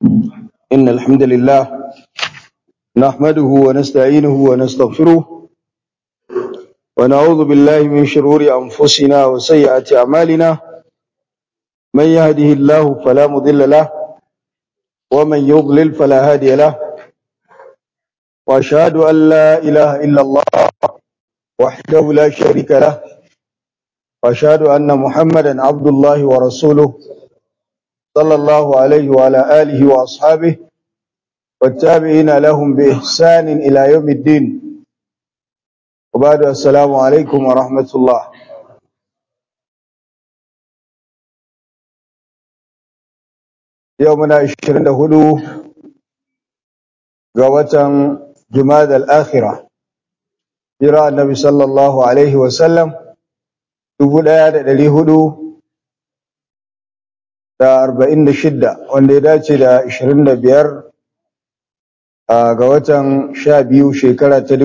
إن الحمد لله نحمده ونستعينه ونستغفره ونعوذ بالله من شرور أنفسنا وسيئات أعمالنا من يهده الله فلا مضل له ومن يضلل فلا هادي له وأشهد أن لا إله إلا الله وحده لا شريك له وأشهد أن محمدا عبد الله ورسوله صلى الله عليه وعلى آله وأصحابه والتابعين لهم بإحسان إلى يوم الدين وبعد السلام عليكم ورحمة الله يومنا 24 ga watan Jumada al-Akhirah jira annabi sallallahu alaihi wasallam 1446 wanda ya dace da 25 ga watan 12 shekara ta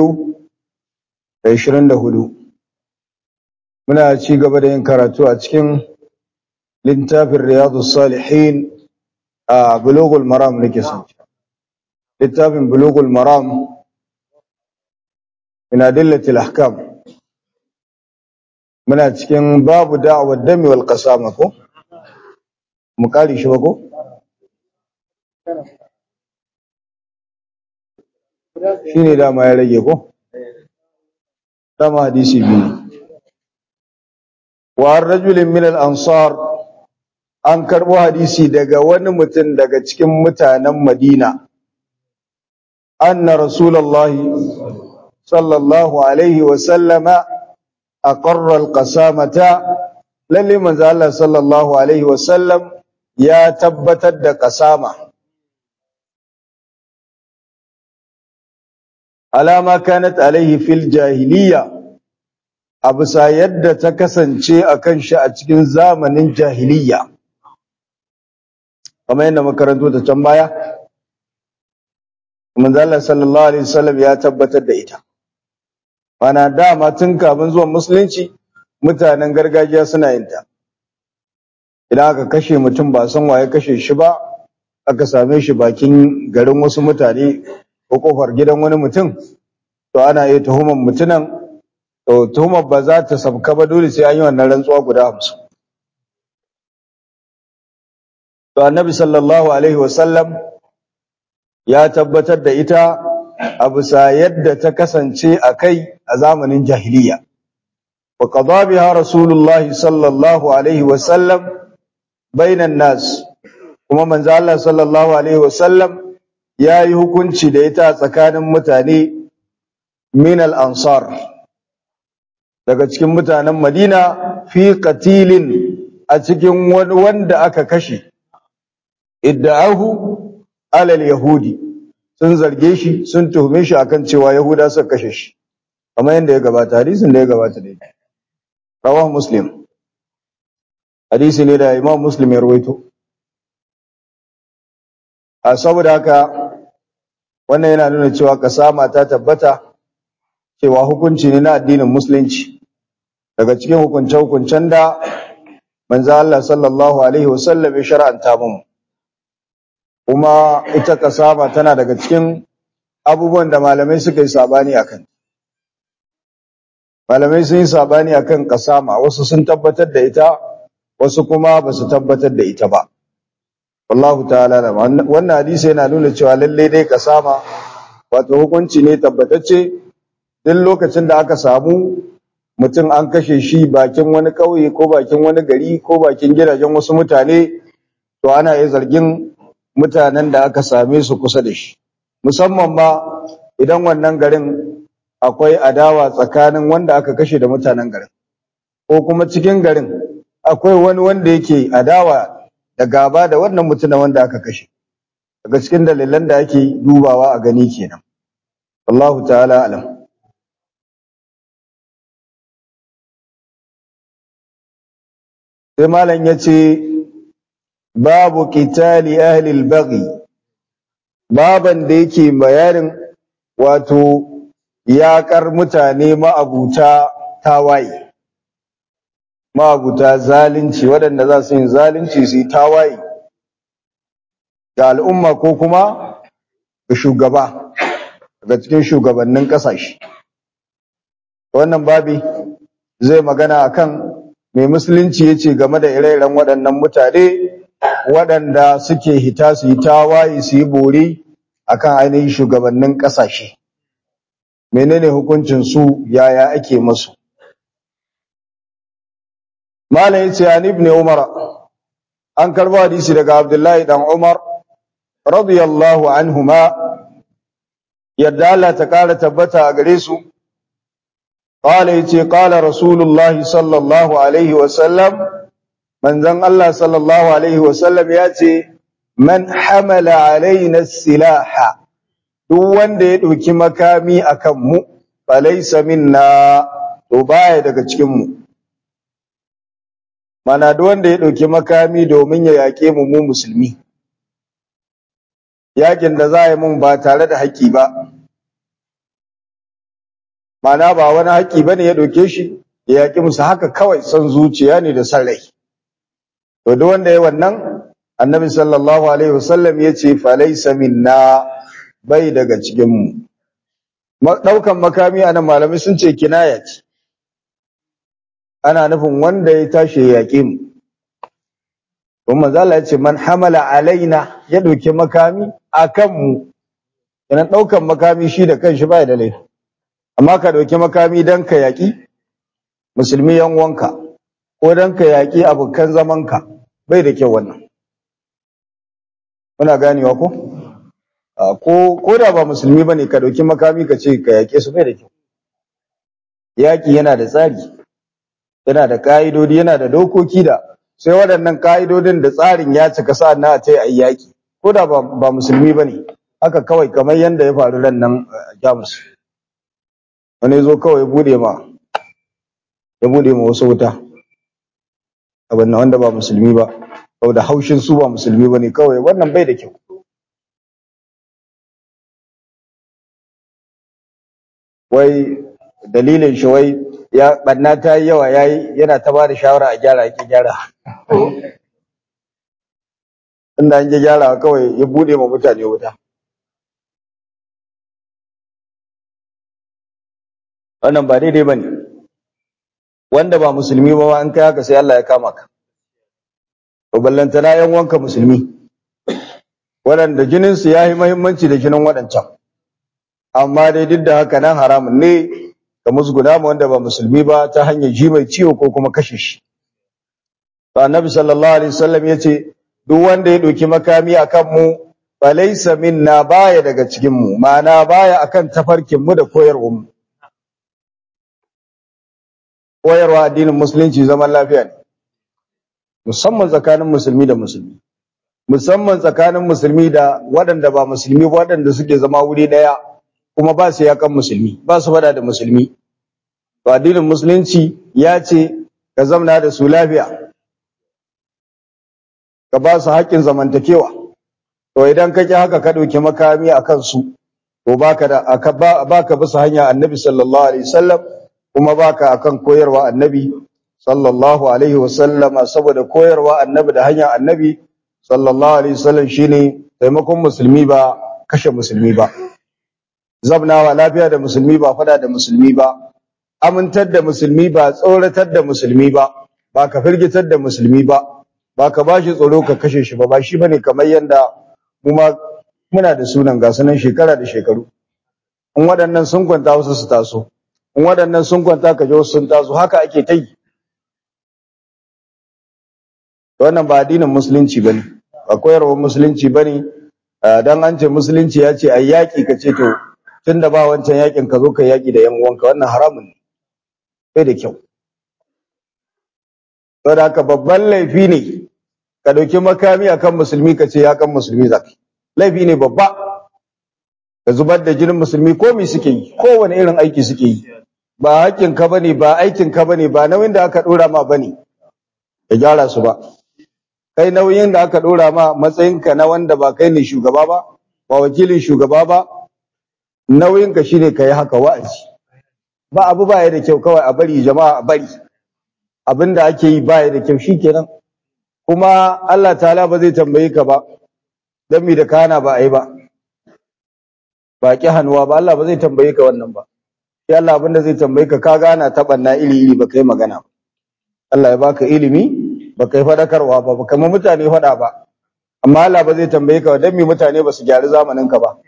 2024 muna ci gaba da yin karatu a cikin littafin Riyadus Salihin a Bulughul Maram nake son littafin Bulughul Maram min adillatil ahkam muna cikin babu da'wad dami wal qasama ko mu kare shi ba ko shine dama ya rage ko dama hadisi biyu wa ar-rajulin min al-ansar an karbo hadisi daga wani mutum daga cikin mutanen Madina anna rasulullahi sallallahu alaihi wa sallama aqarra al-qasamata lalle manzo Allah sallallahu alaihi wa sallam ya tabbatar da qasama alama kanat alaihi fil jahiliya abusa yadda ta kasance akan shi a cikin zamanin jahiliya kamar yadda makarantu ta can baya manzo Allah sallallahu alaihi wasallam ya tabbatar da ita bana dama tun kafin zuwan musulunci mutanen gargajiya suna yin ta idan aka kashe mutum ba san waye kashe shi ba aka same shi bakin garin wasu mutane ko kofar gidan wani mutum to ana iya tuhumar mutunan to tuhumar ba za ta sabka ba dole sai an yi wannan rantsuwa guda 50 to annabi sallallahu alaihi wasallam ya tabbatar da ita a bisa yadda ta kasance a kai a zamanin jahiliya wa qada biha rasulullahi sallallahu alaihi wasallam bainan nas kuma manzo Allah sallallahu alaihi wasallam yayi hukunci da ita tsakanin mutane min al-ansar daga cikin mutanen Madina fi qatilin a cikin wani wanda aka kashe idda'ahu alal yahudi sun zarge shi sun tuhume shi akan cewa yahuda suka kashe shi kamar yadda ya gabata hadisin da ya gabata dai rawahu muslim hadisi ne da imam muslim ya rawaito a saboda haka wannan yana nuna cewa kasama ta tabbata cewa hukunci ne na addinin musulunci daga cikin hukunce-hukuncen da manzo Allah sallallahu alaihi wasallam ya shar'anta mu kuma ita kasama tana daga cikin abubuwan da malamai suka yi sabani akan malamai sun yi sabani akan kasama wasu sun tabbatar da ita wasu kuma ba su tabbatar da ita ba wallahu ta'ala wannan hadisi yana nuna cewa lalle dai kasama wato hukunci ne tabbatacce duk lokacin da aka samu mutum an kashe shi bakin wani kauye ko bakin wani gari ko bakin gidajen wasu mutane to ana iya zargin mutanen da aka same su kusa da shi musamman ma idan wannan garin akwai adawa tsakanin wanda aka kashe da mutanen garin ko kuma cikin garin akwai wani wanda yake adawa da gaba da wannan mutumin wanda aka kashe daga cikin dalilan da ake dubawa a gani kenan wallahu ta'ala alam sai malam yace babu qitali ahli al-baghi baban da yake bayanin wato yaƙar mutane ma'abuta tawaye ma'abuta zalunci waɗanda za su yi zalunci su yi tawaye ga al'umma ko kuma ga shugaba daga cikin shugabannin ƙasashe. Wannan babi zai magana akan mai musulunci yace game da ire-iren waɗannan mutane waɗanda suke hita su yi tawaye su yi bori akan ainihin shugabannin ƙasashe. Menene hukuncin su, yaya ake musu? Malam yace an ibn Umar, an karbo hadisi daga Abdullahi dan Umar radiyallahu anhuma, yadda Allah ta kara tabbata a gare su. Qala yace qala Rasulullahi sallallahu alaihi wa sallam, manzon Allah sallallahu alaihi wa sallam yace man hamala alaina silaha, duk wanda ya dauki makami akan mu falaysa minna, to baya daga cikin mu. Mana duk wanda ya dauki makami domin ya yake mu musulmi, yakin da za a yi mun ba tare da haƙƙi ba, mana ba wani haƙƙi bane ya dauke shi ya yaki musu, haka kawai son zuciya ne da san rai. To duk wanda ya wannan, annabi sallallahu alaihi wasallam yace falaysa minna, bai daga cikin mu. Daukan makami anan malamai sun ce kinaya ce, ana nufin wanda ya tashi ya yaƙe mu. Kuma manzo Allah yace man hamala alaina, ya dauki makami akan mu. Idan daukan makami shi da kanshi bai da laifi, amma ka dauki makami dan ka yaƙi musulmi yan uwanka ko dan ka yaƙi abokan zamanka, bai da kyau wannan. Muna ganewa ko da ba musulmi bane ka dauki makami ka ce ka yaƙe su, bai da kyau. Yaƙi yana da tsari, yana da ka'idodi, yana da dokoki, da sai waɗannan ka'idodin da tsarin ya cika sa'an na ta yi yaƙi, ko da ba musulmi bane. Haka kawai kamar yanda ya faru ran nan Jamus, wani zo kawai ya bude ma wasu wuta, abin nan wanda ba musulmi ba, saboda haushin su ba musulmi bane, kawai wannan bai da kyau. Wai dalilin shi wai ya banna ta yi yawa, yana ta bada shawara a gyara, yake gyara. Inda an gyara kawai ya bude ma mutane wuta. Wannan ba daidai bane. Wanda ba musulmi ba an kai haka sai Allah ya kama ka. To ballantana yan wanka musulmi, waɗanda jinin su yayi muhimmanci da jinin waɗancan. Amma dai duk da haka nan haramun ne ka musguna ma wanda ba musulmi ba ta hanyar ji mai ciwo ko kuma kashe shi. To Annabi sallallahu alaihi wasallam yace duk wanda ya dauki makami akan mu falaysa minna, baya daga cikin mu, ma'ana baya akan tafarkin mu da koyarwar mu. Koyarwa addinin musulunci zaman lafiya ne, musamman tsakanin musulmi da musulmi, musamman tsakanin musulmi da waɗanda ba musulmi ba, waɗanda suke zama wuri ɗaya kuma ba su yakan musulmi, ba su faɗa da musulmi. To addinin musulunci ya ce ka zamna da su lafiya, ka ba su haƙƙin zamantakewa. To idan ka ƙi haka ka ɗauki makami a kansu, to baka bisa hanya annabi sallallahu alaihi wasallam, kuma baka akan koyarwa annabi sallallahu alaihi wasallama, saboda koyarwa annabi da hanya annabi sallallahu alaihi wasallam shine taimakon musulmi ba kashe musulmi ba, zabnawa lafiya da musulmi ba fada da musulmi ba, amintar da musulmi ba tsoratar da musulmi ba, ba ka firgitar da musulmi ba, ba ka bashi tsoro ka kashe shi ba shi bane kamar yanda muna da sunan gasunan shekara da shekaru. In waɗannan sun kwanta wasu su taso, in waɗannan sun kwanta ka ji wasu sun taso, haka ake ta yi. Wannan ba addinin musulunci bane, ba koyarwar musulunci bane. Dan an ce musulunci ya ce ai yaki, ka ce to tunda ba wancan yakin ka zo ka yaki da yan uwanka, wannan haramun ne, bai da kyau. Saboda haka babban laifi ne ka dauki makami akan musulmi ka ce ya kan musulmi zaki, laifi ne babba. Ka zubar da jinin musulmi ko me suke yi, kowane irin aiki suke yi, ba hakkin ka bane, ba aikin ka bane, ba nauyin da aka dora ma bane ka gyara su ba. Kai nauyin da aka dora ma matsayinka na wanda ba kai ne shugaba ba, ba wakilin shugaba ba, nauyinka shine ka yi haka wa'azi. Ba abu ba ya da kyau, kawai a bari jama'a, a bari abinda ake yi ba ya da kyau, shikenan. Kuma Allah ta'ala ba zai tambaye ka ba dan mi da kana ba ai ba ba ki hannuwa ba Allah ba zai tambaye ka wannan ba sai Allah abinda zai tambaye ka gana ta banna iri iri ba kai magana ba Allah ya baka ilimi ba kai fadakarwa ba kamar mutane fada ba amma Allah ba zai tambaye ka dan mi mutane ba su gyara zamanin ka ba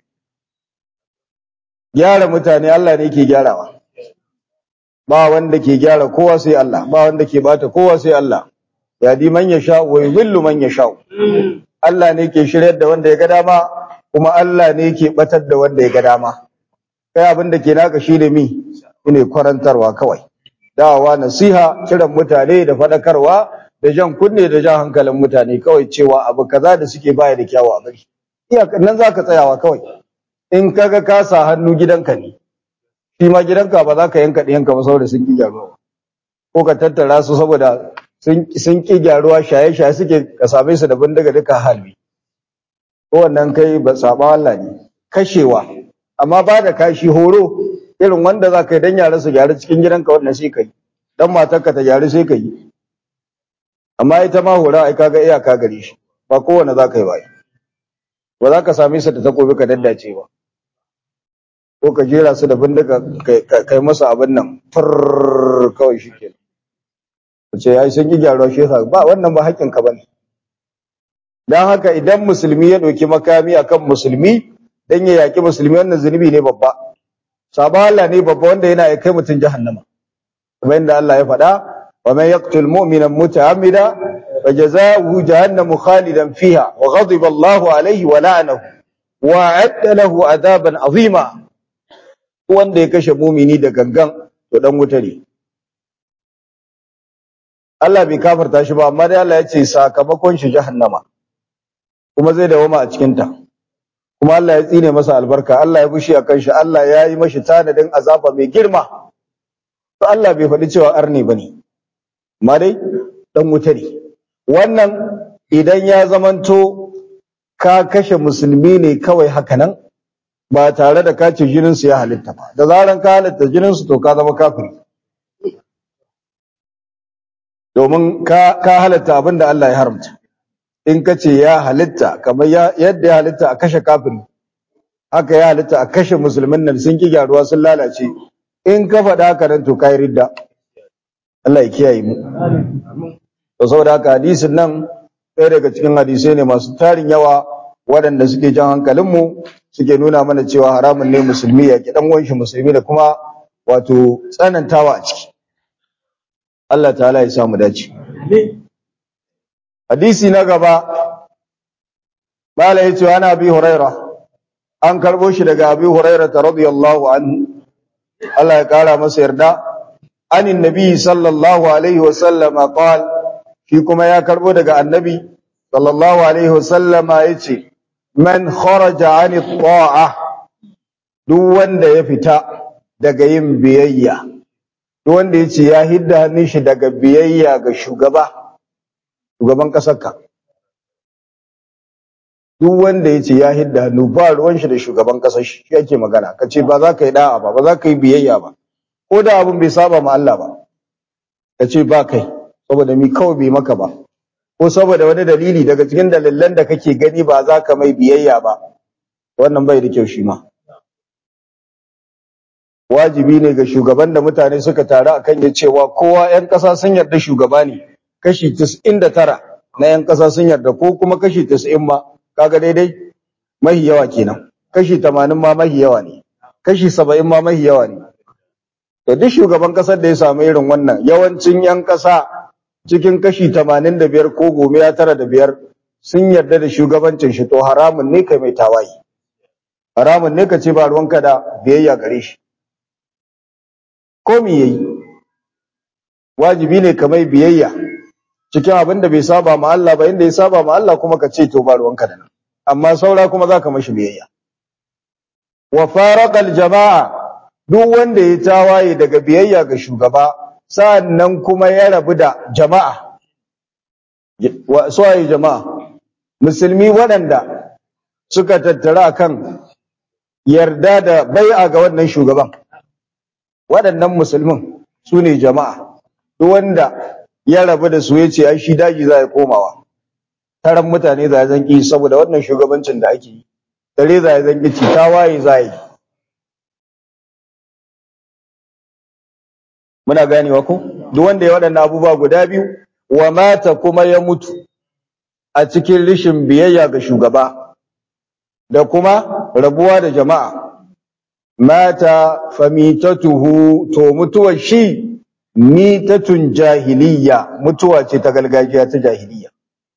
gyara mutane Allah ne yake gyarawa ba wanda ke gyara kowa sai Allah ba wanda ke bata kowa sai Allah ya di man yasha wa yudhillu man yasha Allah ne ke shiryar da wanda ya ga dama kuma Allah ne ke batar da wanda ya ga dama kai abin da ke naka shi da mi ne kwarantarwa kawai dawa nasiha kiran mutane da fadakarwa da jan kunne da jan hankalin mutane kawai cewa abu kaza da suke baya da kyawu a bari iyakan nan zaka tsayawa kawai in kaga ka sa hannu gidanka ne shi ma gidanka ba za ka yanka ɗiyanka ba saboda sun ki gyaruwa ko ka tattara su saboda sun ki gyaruwa shaye-shaye suke ka same su da bindiga duka halbi ko wannan kai ba saba Allah ne kashewa amma ba da kashi horo irin wanda za ka yi don yara su gyaru cikin gidanka wannan sai ka yi don matarka ta gyaru sai ka yi amma ita ma hora ai kaga iyaka gare shi ba kowane za ka yi ba za ka same su da takobi ka daddace ba ko ka jera su da bindiga kai masa abin nan fur kawai shi ke ce ai sun ki gyaruwa shi yasa ba wannan ba haƙƙin ka bane dan haka idan musulmi ya ɗauki makami akan musulmi dan ya yaki musulmi wannan zunubi ne babba sabon Allah ne babba wanda yana kai mutun jahannama kamar yadda Allah ya faɗa wa man yaqtul mu'mina muta'ammida fajazaohu jahannamu khalidan fiha wa ghadiba Allahu alayhi wa la'anahu wa a'adda lahu adaban azima wanda ya kashe mumini da gangan to dan wuta ne Allah bai kafarta shi ba amma dai Allah ya ce sakamakon shi jahannama kuma zai dawoma a cikin ta kuma Allah ya tsine masa albarka Allah ya bushi akan shi Allah ya yi mashi tanadin azaba mai girma to Allah bai faɗi cewa arne bane amma dai dan wuta ne wannan idan ya zamanto ka kashe musulmi ne kawai haka nan ba tare da ka ce jinin su ya halitta ba da zaran ka halitta jinin su to ka zama kafiri domin ka halitta abinda Allah ya haramta in ka ce ya halitta kamar yadda ya halitta a kashe kafiri haka ya halitta a kashe musulmin nan sun ki gyaruwa sun lalace in ka faɗa haka nan to kai ridda Allah ya kiyaye mu to saboda haka hadisin nan ɗaya daga cikin hadisai ne masu tarin yawa waɗanda suke jan hankalinmu suke nuna mana cewa haramun ne musulmi ya ki dan uwan shi musulmi da kuma wato tsanantawa a ciki Allah ta'ala ya samu dace hadisi na gaba mala yace ana abi huraira an karbo shi daga abi huraira radiyallahu anhu Allah ya kara masa yarda anin nabi sallallahu alaihi wasallama qal shi kuma ya karbo daga annabi sallallahu alaihi wasallama yace man kharaja ani ta'a duk wanda ya fita daga yin biyayya duk wanda yace ya hidda hannun shi daga biyayya ga shugaban kasarka duk wanda yace ya hidda hannu ba ruwan shi da shugaban kasar shi yake magana kace ba za ka yi da'a ba za ka yi biyayya ba ko da abun bai saba ma Allah ba kace ba kai saboda mi kawai bai maka ba ko saboda wani dalili daga cikin dalilan da kake gani ba za ka mai biyayya ba wannan bai da kyau shi ma wajibi ne ga shugaban da mutane suka taru akan ya cewa kowa 'yan ƙasa sun yarda shugaba ne kashi 99 na 'yan ƙasa sun yarda ko kuma kashi 90 ma kaga daidai mahi yawa kenan kashi 80 ma mahi yawa ne kashi 70 ma mahi yawa ne to duk shugaban ƙasar da ya samu irin wannan yawancin 'yan ƙasa cikin kashi 85 ko 95 sun yarda da shugabancin shi to haramun ne kai mai tawayi haramun ne ka ce ba ruwanka da biyayya gare shi ko me yayi wajibi ne ka mai biyayya cikin abin da bai saba ma Allah ba inda ya saba ma Allah kuma ka ce to ba ruwanka da nan amma saura kuma zaka mashi biyayya wa faraqal jama'a duk wanda ya tawaye daga biyayya ga shugaba sa'annan kuma ya rabu da jama'a suwaye jama'a musulmi waɗanda suka tattara akan yarda da bai'a ga wannan shugaban waɗannan musulmin su ne jama'a duk wanda ya rabu da su ya ce ai shi daji za ya komawa taron mutane za zan ki saboda wannan shugabancin da ake yi dare za zan ki ci tawaye za yi. Muna ganewa ko duk wanda ya waɗannan abubuwa guda biyu wa mata kuma ya mutu a cikin rishin biyayya ga shugaba da kuma rabuwa da jama'a, mata famitatuhu, to mutuwar shi mitatun jahiliya, mutuwa ce ta gargajiya ta jahiliya.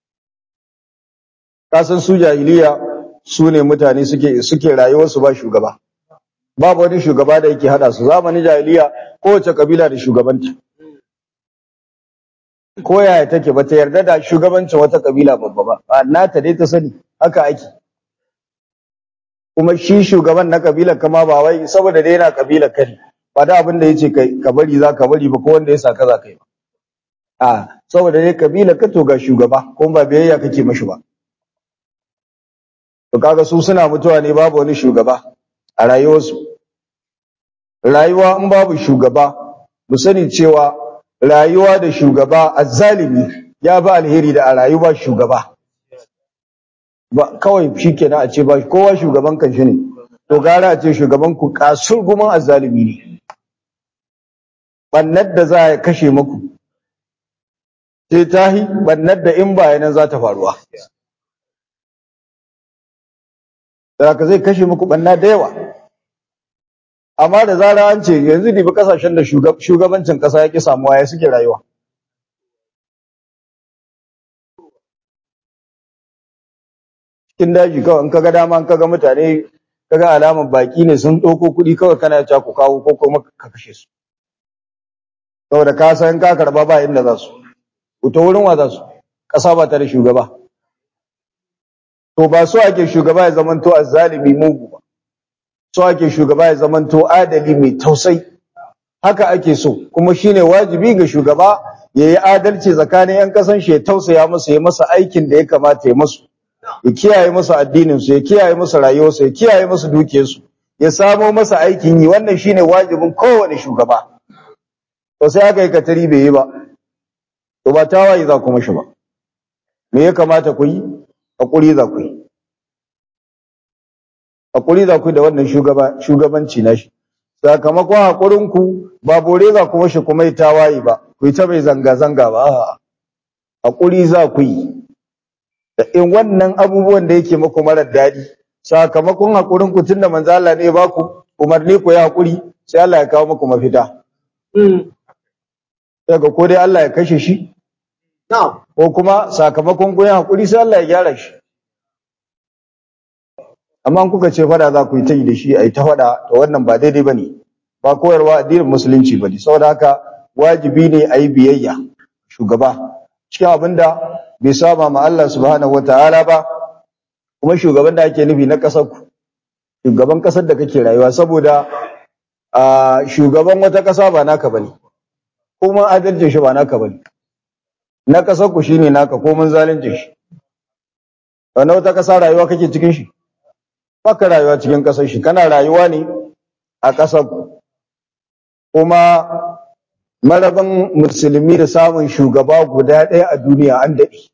Kasan su jahiliya su ne mutane suke rayuwarsu ba shugaba, babu wani shugaba da yake hada su. Zamanin jahiliya kowace kabila da shugabanta, ko yaya take bata yarda da shugabancin wata kabila babba ba, nata dai ta sani haka ake. Kuma shi shugaban na kabilar kama ba wai saboda dai yana kabilar kari ba da abin da yace kai ka bari za ka bari ba, ko wanda ya saka za ka yi ba, saboda dai kabilar ka to ga shugaba kuma ba biyayya kake mashi ba. To kaga su suna mutuwa ne babu wani shugaba a rayuwarsu. Rayuwa in babu shugaba, mu sani cewa rayuwa da shugaba azzalimi ya ba alheri da a rayuwa shugaba. Ba kawai shikenan a ce ba kowa shugaban kan shi ne, to gara a ce shugaban ku kasur guman azzalimi ne. Bannar da za a kashe muku sai tahi bannar da in ba nan za ta faruwa. Da zai kashe muku banna da yawa. Amma da zara an ce yanzu dibi kasashen da shugabancin kasa yake samuwa ya suke rayuwa. Cikin daji kawai in kaga dama in kaga mutane kaga alamar baki ne sun ɗauko kuɗi kawai kana ya ku kawo ko kuma ka kashe su. Saboda ka san ka karba ba inda za su. Wuta wurin wa za su? Ƙasa ba ta da shugaba. To ba so ake shugaba ya zamanto azzalimi mugu ba. So ake shugaba ya zamanto adali mai tausayi. Haka ake so, kuma shine wajibi ga shugaba ya yi adalci tsakanin 'yan kasan shi, ya tausaya musu, ya masa aikin da ya kamata ya masu, ya kiyaye musu addininsu, ya kiyaye musu rayuwarsu, ya kiyaye musu dukiyarsu, ya samo masa aikin yi. Wannan shine wajibin kowane shugaba. To sai aka yi katari bai yi ba, to ba tawaye za ku mashi ba. Me ya kamata ku yi? Hakuri za ku yi. Hakuri za ku yi da wannan shugabanci na shi. Sakamakon hakurinku ba bore za ku mashi kuma yi tawaye ba, ku yi ta mai zanga-zanga ba. Hakuri za ku yi da in wannan abubuwan da yake muku marar daɗi, sakamakon hakurinku tun da manzo Allah ne ba ku umarni ku yi hakuri, sai Allah ya kawo muku mafita. Daga ko dai Allah ya kashe shi, ko kuma sakamakon ku yi hakuri sai Allah ya gyara shi. Amma kuka ce fada za ku yi ta yi da shi a yi ta fada, to wannan ba daidai ba ne, ba koyarwa addinin musulunci ba ne. Saboda haka wajibi ne a yi biyayya shugaba cikin abin da bai saba ma Allah subhanahu wa ta'ala ba, kuma shugaban da ake nufi na ƙasar ku, shugaban ƙasar da kake rayuwa, saboda shugaban wata ƙasa ba naka ba ne, kuma adalcin shi ba naka ba ne. Na ƙasar ku shine naka, ko mun zalunce shi. Wanda wata ƙasa rayuwa kake cikin shi? Baka rayuwa cikin ƙasar shi, kana rayuwa ne a ƙasar ku. Kuma maraban musulmi da samun shugaba guda ɗaya a duniya an daɗe.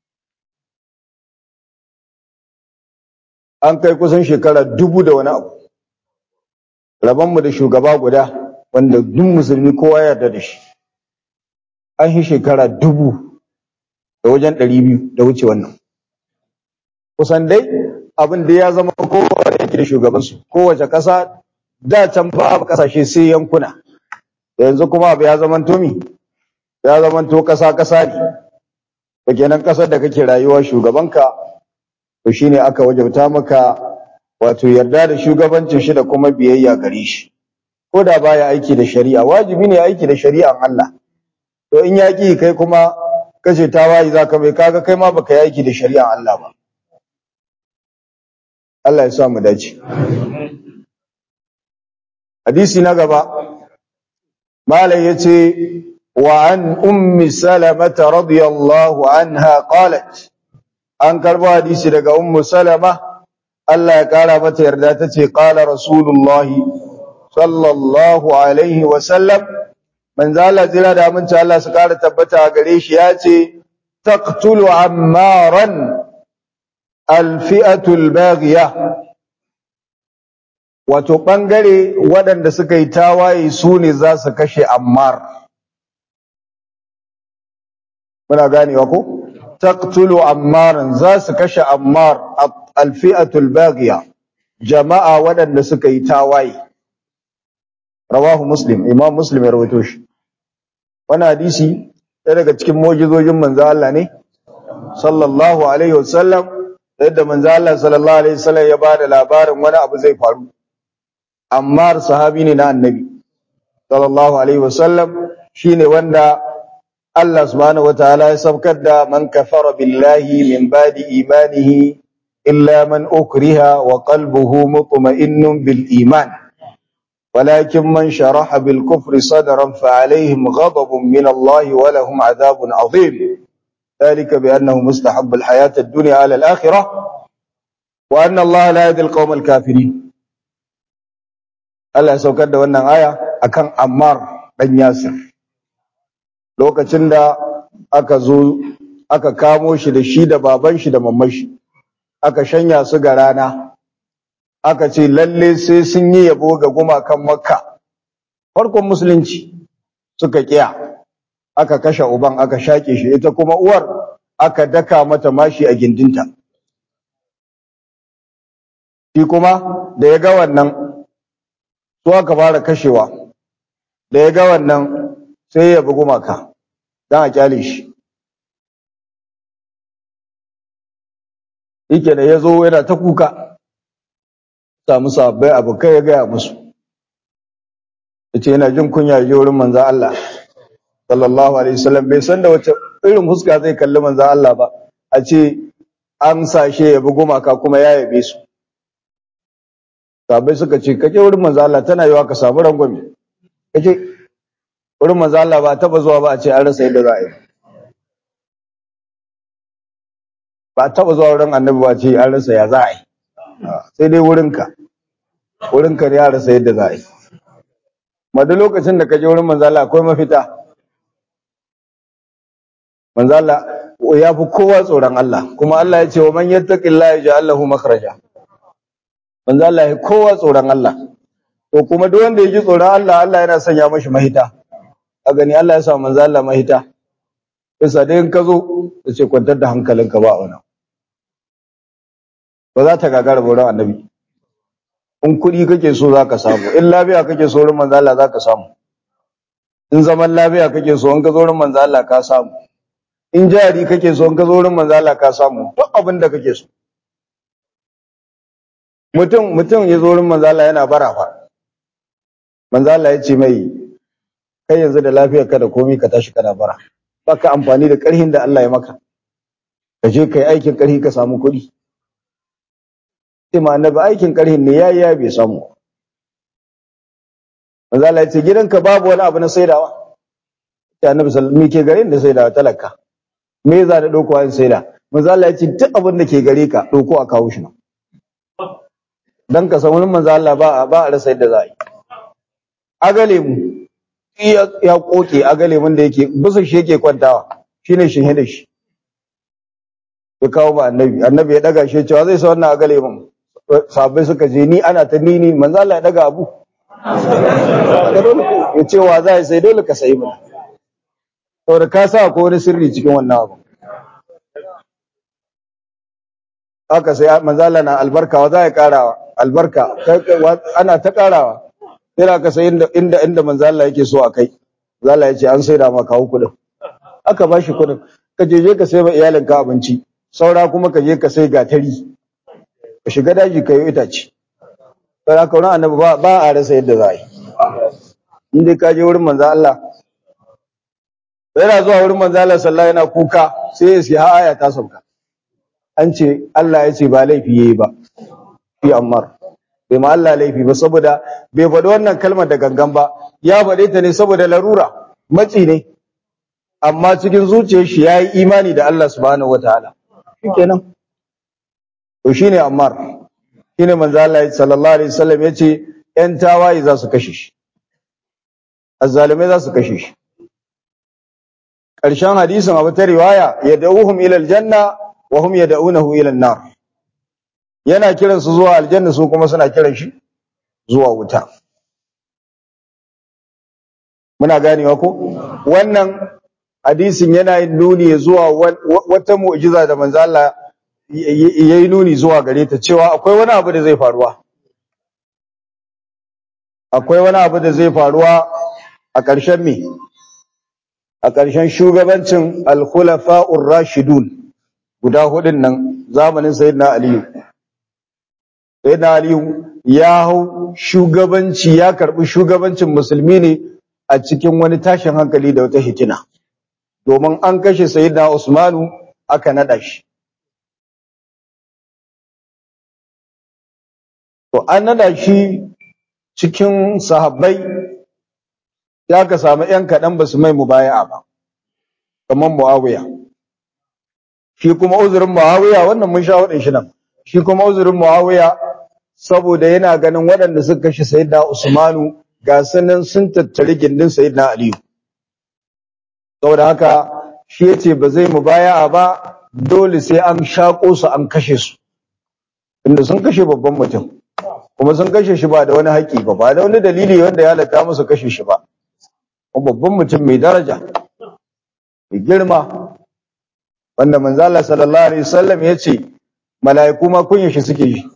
An kai kusan shekara 1000 da wani abu. Rabanmu da shugaba guda wanda duk musulmi kowa ya yarda da shi. An yi shekara 1000 da wajen 200 da wuce wannan. Kusan dai abin da ya zama kowa da yake da shugabansu, kowace ƙasa da can ba ƙasashe sai yankuna. Yanzu kuma abu ya zama tomi, ya zama to ƙasa ne. Da kenan ƙasar da kake rayuwa shugabanka, to shine aka wajabta maka wato yarda da shugabancin shi da kuma biyayya gare shi. Ko da baya aiki da shari'a, wajibi ne aiki da shari'an Allah. To in ya ƙi kai kuma kace tawayi zaka bai, kaga kai ma baka yi aiki da shari'an Allah ba. Allah ya sa mu dace. Hadisi na gaba, malai yace wa an ummi salamata radiyallahu anha qalat, an karbo hadisi daga ummu salama Allah ya kara mata yarda, tace qala rasulullahi sallallahu alaihi wa sallam, manzo Allah jira da aminci Allah su kara tabbata gare shi yace taqtulu ammaran alfi'atu albaghiya, wato bangare waɗanda suka yi tawaye su ne za su kashe Ammar. Muna ganewa ko? Taqtulu ammaran, za su kashe Ammar alfi'atu albaghiya, jama'a waɗanda suka yi tawaye. Rawahu Muslim, Imam Muslim ya rawaito shi. Wannan hadisi ɗaya daga cikin mu'jizojin manzo Allah ne sallallahu alaihi wasallam, yadda manzo Allah sallallahu alaihi wasallam ya bada labarin wani abu zai faru. Ammar sahabi ne na Annabi sallallahu alaihi wasallam, shine wanda Allah subhanahu wataala ya saukar da man kafara billahi min ba'di imanihi illa man ukriha wa qalbuhu mutma'innun bil iman ولكن من شرح بالكفر صدرا فعليهم غضب من الله ولهم عذاب عظيم ذلك بأنه مستحب الحياة الدنيا على الآخرة وأن الله لا يهدي القوم الكافرين. Allah ya saukar da wannan aya akan Ammar dan Yasir lokacin da aka zo aka kamo shi da shi da baban shi da mamman shi, aka shanya su ga rana, aka ce lalle sai sun yi yabo ga gumakan Makka. Farkon musulunci suka kiya, aka kashe uban, aka shake shi, ita kuma uwar aka daka mata mashi a gindinta. Shi kuma da ya ga wannan, su aka fara kashewa, da ya ga wannan sai ya bi gumaka don a kyale shi. Yake da ya zo yana ta kuka, samu sabbai abokai ya gaya musu, ya ce yana jin kunya ya je wurin manzan Allah sallallahu alaihi wasallam, bai san da wace irin fuska zai kalli manzan Allah ba, a ce an sashe ya bi gumaka kuma ya yabe su. Sahabbai suka ce kaje wurin manzo Allah, tana yiwa ka samu rangwame. Kaje wurin manzo Allah, ba taba zuwa ba a ce an rasa yadda za a yi. Ba taba zuwa wurin Annabi ba a ce an rasa ya za a yi. Sai dai wurinka ne ya rasa yadda za a yi. Ma duk lokacin da kaje wurin manzo Allah akwai mafita. Manzo Allah ya fi kowa tsoron Allah, kuma Allah ya ce wa man yattaqillaha yaj'al lahu makhraja. Manzo Allah ya kowa tsoron Allah, to kuma duk wanda ya ji tsoron Allah, Allah yana sanya mashi mahita. A gani Allah ya sa manzo Allah mahita. Isa dai in ka zo da ce kwantar da hankalinka ba wannan. Ba za ta gagara ba wurin Annabi. In kuɗi kake so za ka samu, in lafiya kake so wurin manzo Allah za ka samu, in zaman lafiya kake so in ka zo wurin manzo Allah ka samu, in jari kake so in ka zo wurin manzo Allah ka samu, duk abin da kake so. Mutum ya zo wurin manzo Allah yana bara fa. Manzo Allah ya ce mai, kai yanzu da lafiyar ka da komai ka tashi kana bara, baka amfani da ƙarhin da Allah ya maka, ka je kai aikin ƙarhi ka samu kuɗi. Sai ma annabi aikin ƙarhin ne ya bai samu. Manzo Allah ya ce gidanka babu wani abu na saidawa. Sai annabi sallallahu alaihi wasallam ke garin da saidawa talaka, me za da dauko in saida? Manzo Allah ya ce duk abin da ke gare ka dauko a kawo shi nan. Dan ka san wurin manzo Allah ba a rasa yadda za a yi. Agale mu ya koke, agale mun da yake bisa shi yake kwantawa, shine shin hada shi. Ya kawo ba annabi ya daga shi cewa zai sa wannan agale mun. Sahabbai suka je ni ana ta nini, manzo Allah ya daga abu. Ya ce wa za sai dole ka sayi mun. Saboda ka sa ko wani sirri cikin wannan abu. Haka sai manzo Allah na albarka, wa za ya karawa albarka, ana ta karawa. Sai ka sai inda manzo Allah yake so akai. Manzo Allah ya ce an saida maka kawo kudin. Aka bashi kudin. Ka je ka sai ma iyalinka abinci. Saura kuma ka je ka sai gatari. Ka shiga daji ka yi itace. Sai aka wurin Annabi ba a rasa yadda za a yi. In dai ka je wurin manzo Allah, yana zuwa wurin manzo Allah sallallahu alaihi wasallam yana kuka, sai ya siya aya ta sauka. An ce Allah ya ce ba laifi yayi ba fi Ammar, bai ma Allah laifi ba, saboda bai faɗi wannan kalmar da gangan ba, ya faɗe ta ne saboda larura, matsi ne, amma cikin zuciyar shi yayi imani da Allah subhanahu wataala. Shikenan to shine Ammar, shine manzo Allah sallallahu alaihi wasallam yace ƴan tawaye za su kashe shi, azzalimai za su kashe shi. ƙarshen hadisin abu ta riwaya yad'uhum ila aljanna wa hum yad'unahu ila an-nar yana kiran su zuwa aljanna su kuma suna kiran shi zuwa wuta muna ganewa ko wannan hadisin yana yin nuni zuwa wata mu'jiza da manzo Allah yayi nuni zuwa gare ta cewa akwai wani abu da zai faruwa akwai wani abu da zai faruwa a ƙarshen me a ƙarshen shugabancin al-khulafa'ur rashidun guda hudun nan zamanin sayyidina aliyu sayyidina aliyu ya hau shugabanci ya karbi shugabancin musulmi ne a cikin wani tashin hankali da wata hitina domin an kashe sayyidina usmanu aka nada shi to an nada shi cikin sahabbai ya ka samu ‘yan kaɗan ba su mai mubaya'a ba, kamar Muawiya. Shi kuma uzurin Muawiya wannan mun sha waɗin shi nan, shi kuma uzurin Muawiya saboda yana ganin waɗanda suka kashe Sayyidina Usmanu ga sanan sun tattari gindin Sayyidina Aliyu. Saboda haka shi ya ce ba zai mubaya'a ba dole sai an shaƙo su an kashe su, inda sun kashe babban mutum, kuma sun kashe shi ba da wani haƙƙi ba, ba da wani dalili wanda ya halatta musu kashe shi ba. Babban mutum mai daraja mai girma wanda manzo Allah sallallahu alaihi wasallam yace mala'iku ma kunya shi suke yi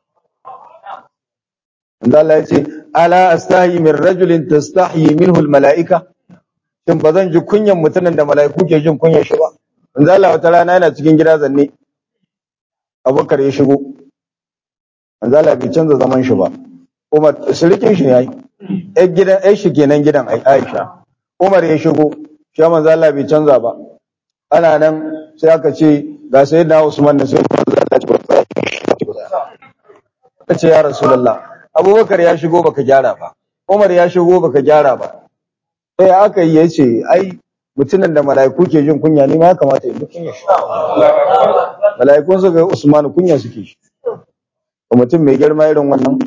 manzo Allah yace ala astahi min rajulin tastahi minhu almala'ika shin bazan ji kunyan mutumin da mala'iku ke jin kunyar shi ba manzo Allah wata rana yana cikin gida zanne Abubakar ya shigo manzo Allah bai canza zaman shi ba Umar sirikin shi yayi gidan shi kenan gidan Aisha Umar ya shigo shi manzo Allah bai canza ba ana nan sai aka ce ga sayyidina Usman da sai manzo Allah ya ce ya Rasulullah Abubakar ya shigo baka gyara ba Umar ya shigo baka gyara ba sai aka yi yace ai mutumin da mala'iku ke jin kunya ne ma kamata ya ji kunya mala'ikun su ga Usman kunya suke shi mutum mai girma irin wannan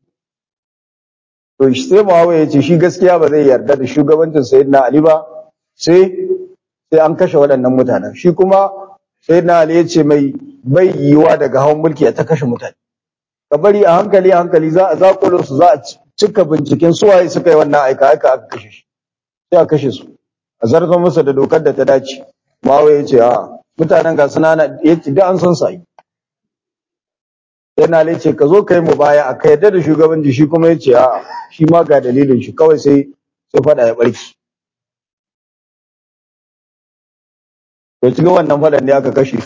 to sai Muawiya yace shi gaskiya ba zai yarda da shugabancin Sayyidina Ali ba sai an kashe waɗannan mutanen shi kuma Sayyidina Ali yace mai bai yiwa daga hawan mulki a ta kashe mutane ka bari a hankali za a zakulo su za a cika binciken su waye suka yi wannan aika aka kashe shi sai a kashe su a zarfa musu da dokar da ta dace Muawiya yace a mutanen ga sunana yace da an san sai yana le ce ka zo kai mu baya a kai da shugabanci shi kuma yace a shi ma ga dalilin shi kawai sai fada ya barki to cikin wannan fadan ne aka kashe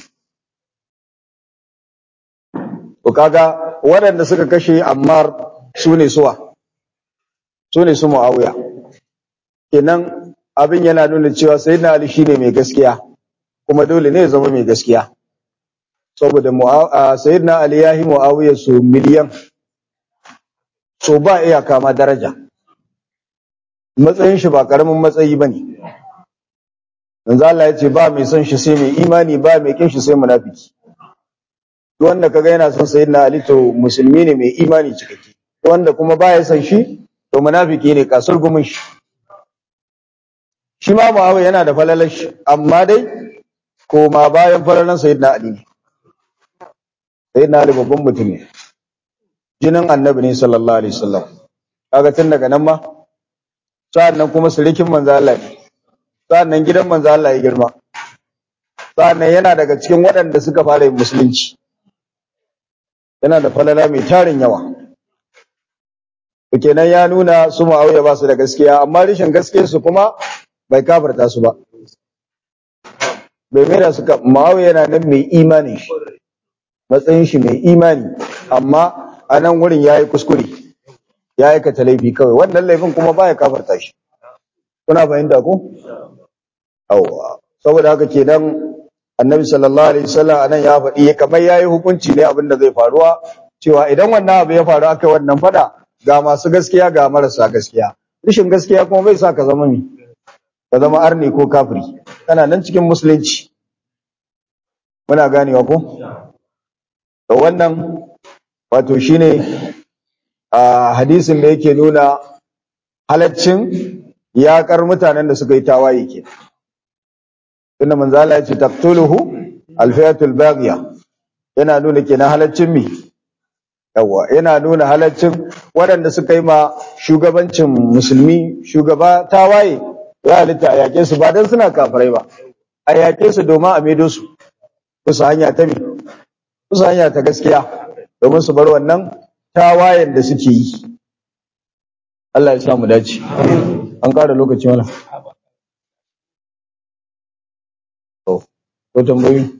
to kaga waɗanda suka kashe Ammar sune suwa sune su Muawiya kenan abin yana nuna cewa sayyidina Ali shine mai gaskiya kuma dole ne ya zama mai gaskiya saboda sayyidina Ali ya yi Muawiya su miliyan so ba iyaka ma daraja matsayin shi ba karamin matsayi bane manzo Allah ya ce ba mai son shi sai mai imani ba mai kin shi sai munafiki duk wanda kaga yana son sayyidina Ali to musulmi ne mai imani cikakke duk wanda kuma baya son shi to munafiki ne kasar gumin shi ma Muawiya yana da falalar shi amma dai koma bayan falalan sayyidina Ali ne sayyidina Ali babban mutum ne jinin annabi ne sallallahu alaihi wasallam kaga tun daga nan ma sa'annan kuma surikin manzo Allah ne sa'annan gidan manzo Allah ya girma sa'annan yana daga cikin waɗanda suka fara yin musulunci yana da falala mai tarin yawa kenan ya nuna su Muawiya ba su da gaskiya amma rishin gaskiyar su kuma bai kafarta su ba bai mai da suka Muawiya yana nan mai imani matsayin shi mai imani amma a nan wurin ya yi kuskure ya aikata laifi kawai wannan laifin kuma ba ya kafarta shi kuna fahimta ko? saboda haka ke nan annabi sallallahu alaihi wasallam anan ya faɗi kamar ya yi hukunci ne abin da zai faruwa cewa idan wannan abu ya faru aka wannan fada ga masu gaskiya ga marasa gaskiya rishin gaskiya kuma bai sa ka zama ka zama arni ko kafiri kana nan cikin musulunci muna ganewa ko? to wannan wato shine a hadisin da yake nuna halaccin yaƙar mutanen da suka yi tawaye ke tunda manzo Allah ya ce taqtuluhu alfiyatul baghiya, yana nuna kenan halaccin mi yawa, yana nuna halaccin waɗanda suka yi ma shugabancin musulmi shugaba tawaye, ya halitta a yaƙe su ba dan suna kafirai ba, a yaƙe su domin a maido su kusa hanya ta mi kusa hanya ta gaskiya, domin su bar wannan tawayen da suke yi. Allah ya sa mu dace. An ƙara lokaci mana. To, ko tambayi?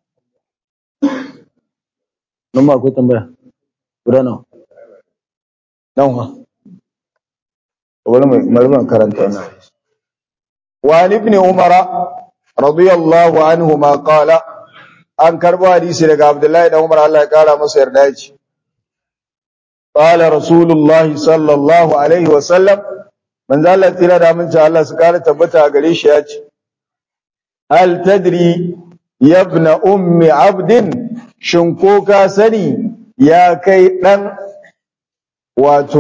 Nan ma ko tambaya? Guda nawa? Nawa? Bari mu karanta wannan. Wa ibn Umar radiyallahu anhuma qala, an karbo hadisi daga Abdullahi da Umar, Allah ya kara masa yarda yace, qala rasulullahi sallallahu alaihi wa sallam, manzo Allah tira da mun Allah su kara tabbata gare shi yace, hal tadri ya ibn ummi abdin, shin ko ka sani ya kai dan wato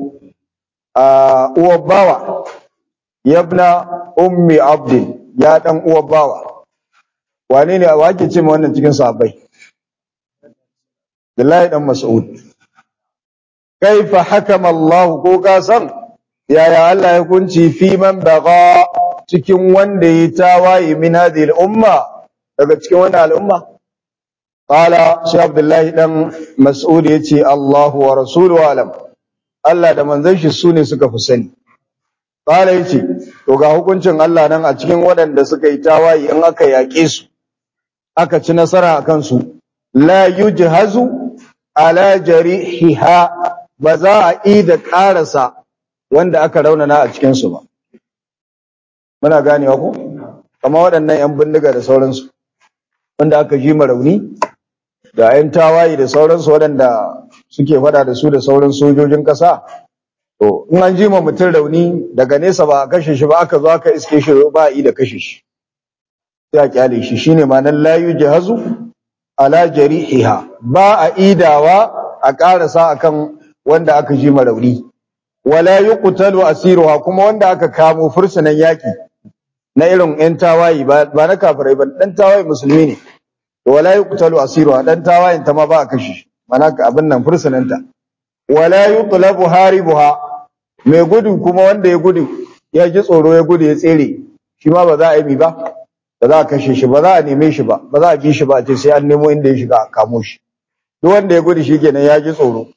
uwar bawa, ya ibn ummi abdin, ya dan uwar bawa. Wane ne wake ce ma wannan cikin sahabbai? Abdullahi dan Mas'ud. Kaifa hakama Allah, ko ka san yaya Allah ya kunci fi man baga, cikin wanda ya tawaye min hadhihi al-umma, daga cikin wannan al'umma? Qala shi Abdullahi dan Mas'ud yace, Allahu wa rasuluhu alam, Allah da manzon shi sune suka fi sani. Qala yace, to ga hukuncin Allah nan a cikin waɗanda suka yi tawaye, in aka yaƙe su aka ci nasara akan su, la yujhazu ala jarihiha, ba za a yi da ƙarasa wanda aka raunana a cikinsu ba. Muna ganewa ko? Kama waɗannan ‘yan bindiga da sauransu, wanda aka ji rauni, da ‘yan tawaye da sauransu waɗanda suke faɗa da su da sauran sojojin ƙasa. To, in an ji ma mutum rauni daga nesa ba a kashe shi ba, aka zo aka iske shi ba a yi da kashe shi. Sai a kyale shi, shine ma'anar la yujhazu ala jarihiha, ba a idawa a ƙarasa akan wanda aka ji rauni. Wala yuqtalu asiruha, kuma wanda aka kamo fursunan yaki na irin ƴan tawayi, ba na kafirai ba, dan tawayi musulmi ne. To wala yuqtalu asiruha, dan tawayin ta ma ba a kashe, mana abin nan fursunanta. Wala yutlabu haribuha, mai gudu kuma wanda ya gudu, ya ji tsoro ya gudu ya tsere, shi ma ba za a yi ba, ba za a kashe shi, ba za a neme shi ba, ba za a bi shi ba, a ce sai an nemo inda ya shiga a kamo shi. Duk wanda ya gudu shikenan ya ji tsoro.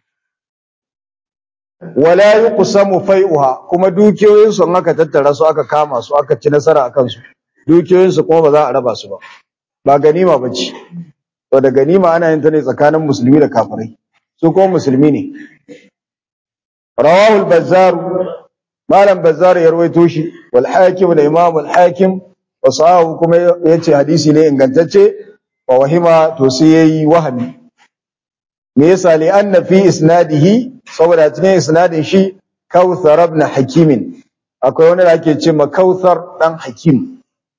Wala yuqsamu fai'uha, kuma dukiyoyin su aka tattara su aka kama su aka ci nasara akan su, dukiyoyin su kuma ba za a raba su ba, ba ganima bace. To da ganima ana yin ta ne tsakanin musulmi da kafirai, su kuma musulmi ne. Rawahu al-Bazzar, malam Bazzar ya rawaito shi, wal Hakim da Imam al-Hakim, wa sahahu, kuma yace hadisi ne ingantacce. Wa wahima, to sai yayi wahami. Me yasa? Li anna fi isnadihi, saboda cikin isnadin shi Kautsar ibn Hakim, akwai wani da ake ce ma Kautsar dan Hakim,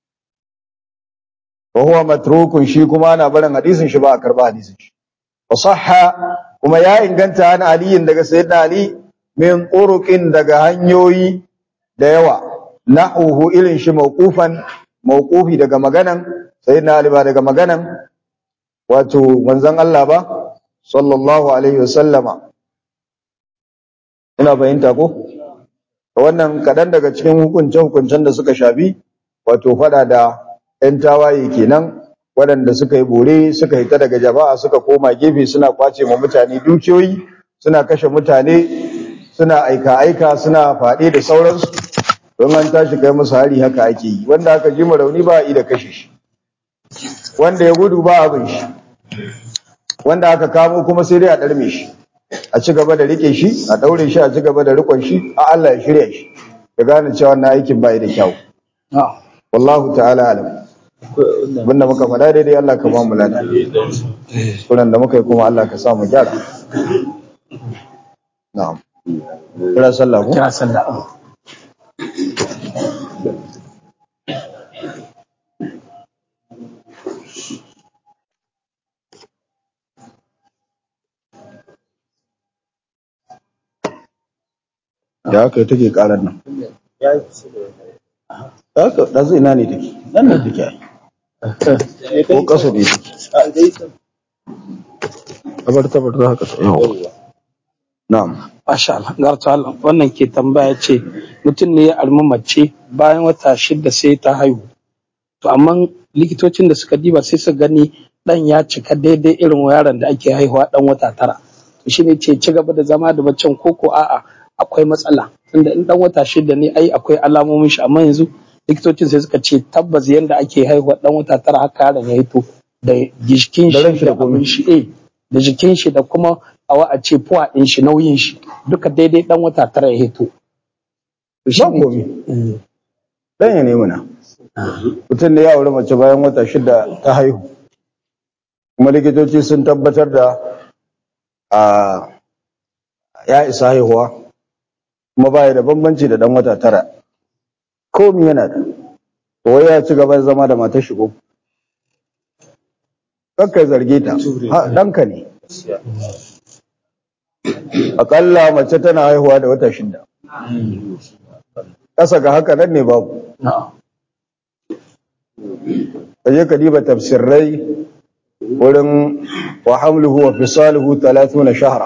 wa huwa matrukun, shi kuma ana barin hadisin shi, ba a karba hadisin shi. Wa sahha, kuma ya inganta an Ali, daga sayyidina Ali, min turuqin, daga hanyoyi da yawa, nahuhu, irin shi mawqufan, mawqufi daga maganan sayyidina Ali, ba daga maganan wato manzon Allah ba sallallahu alaihi wasallama. Ina fahimta ko? Wannan kadan daga cikin hukuncen da suka shafi wato fada da ‘yan tawaye kenan, waɗanda suka yi bore, suka hita daga jama'a, suka koma gefe, suna kwace ma mutane dukiyoyi, suna kashe mutane, suna aika-aika, suna faɗe da sauransu. Don an tashi kai musu hari haka ake yi, wanda aka ji rauni ba a yi da kashe shi, wanda ya gudu ba abin shi, wanda aka kamo kuma sai dai a ɗarme shi, a ci gaba da rike shi, a ɗaure shi, a ci gaba da rikon shi, a Allah ya shirya shi, ya gane cewa wannan aikin ba da kyau. Wallahu ta'ala alam. Abinda muka faɗa daidai Allah ka ba mu lada, kuran da muka yi kuma Allah ka sa mu gyara. Na'am. Kira sallah ko? Kira sallah. Da haka take karar nan. Ya haka ɗazu ina ne take? nan da take ko kasa ne tabar haka yawa na'am Masha Allah, garta Allah, wannan ke tambaya ce mutum ne ya almi mace bayan wata 6 sai ta haihu. To amma likitocin da suka diba sai su gani dan ya cika daidai irin yaron da ake haihuwa dan wata 9. To shi ne ce ci gaba da zama da macen koko a'a akwai matsala. Tunda in dan wata 6 ne ai akwai alamomin shi amma yanzu likitocin sai suka ce tabbas yanda ake haihuwa dan wata 9 haka yaron ya hito da jikin shi da abin shi da jikin shi da kuma a ce fuwa ɗin shi nauyin shi duka daidai ɗan wata 9 ya hito. Ba komi. Dan ya nemi na. Mutum da ya aure mace bayan wata 6 ta haihu. Kuma likitoci sun tabbatar da ya isa haihuwa kuma baya da bambanci da ɗan wata 9. Komi yana da. Wai ya ci gaba da zama da matar shigo. Kakkai zarge ta. Ɗanka ne. Akalla mace tana haihuwa da wata 6. Ƙasa ga haka nan ne babu. Kaje ka diba tafsirai wurin wa hamluhu wa fisaluhu 30 shahra.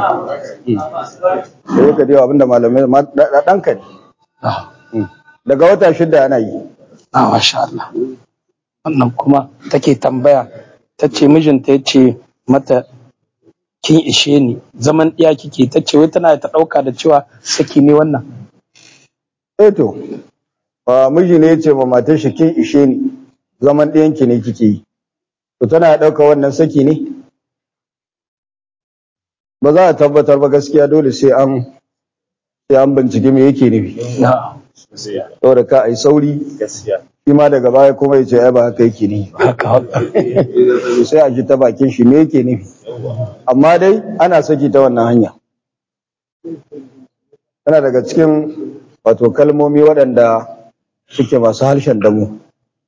Kaje ka diba abinda malamai ɗanka ne. Daga wata 6 ana yi. Masha Allah. Wannan kuma take tambaya ta ce mijinta ya ce mata kin ishe ni zaman ɗiya kike ta ce wai tana ta ɗauka da cewa saki ne wannan. To miji ne ya ce ma matar shi kin ishe ni zaman ɗiyanki ne kike yi to tana ɗauka wannan saki ne ba za a tabbatar ba gaskiya dole sai an bincike me yake nufi saboda ka ai sauri shi ma daga baya kuma ya ce ai ba haka yake ne sai a ji ta bakin shi me yake nufi amma dai ana saki ta wannan hanya tana daga cikin wato kalmomi waɗanda suke masu harshen damu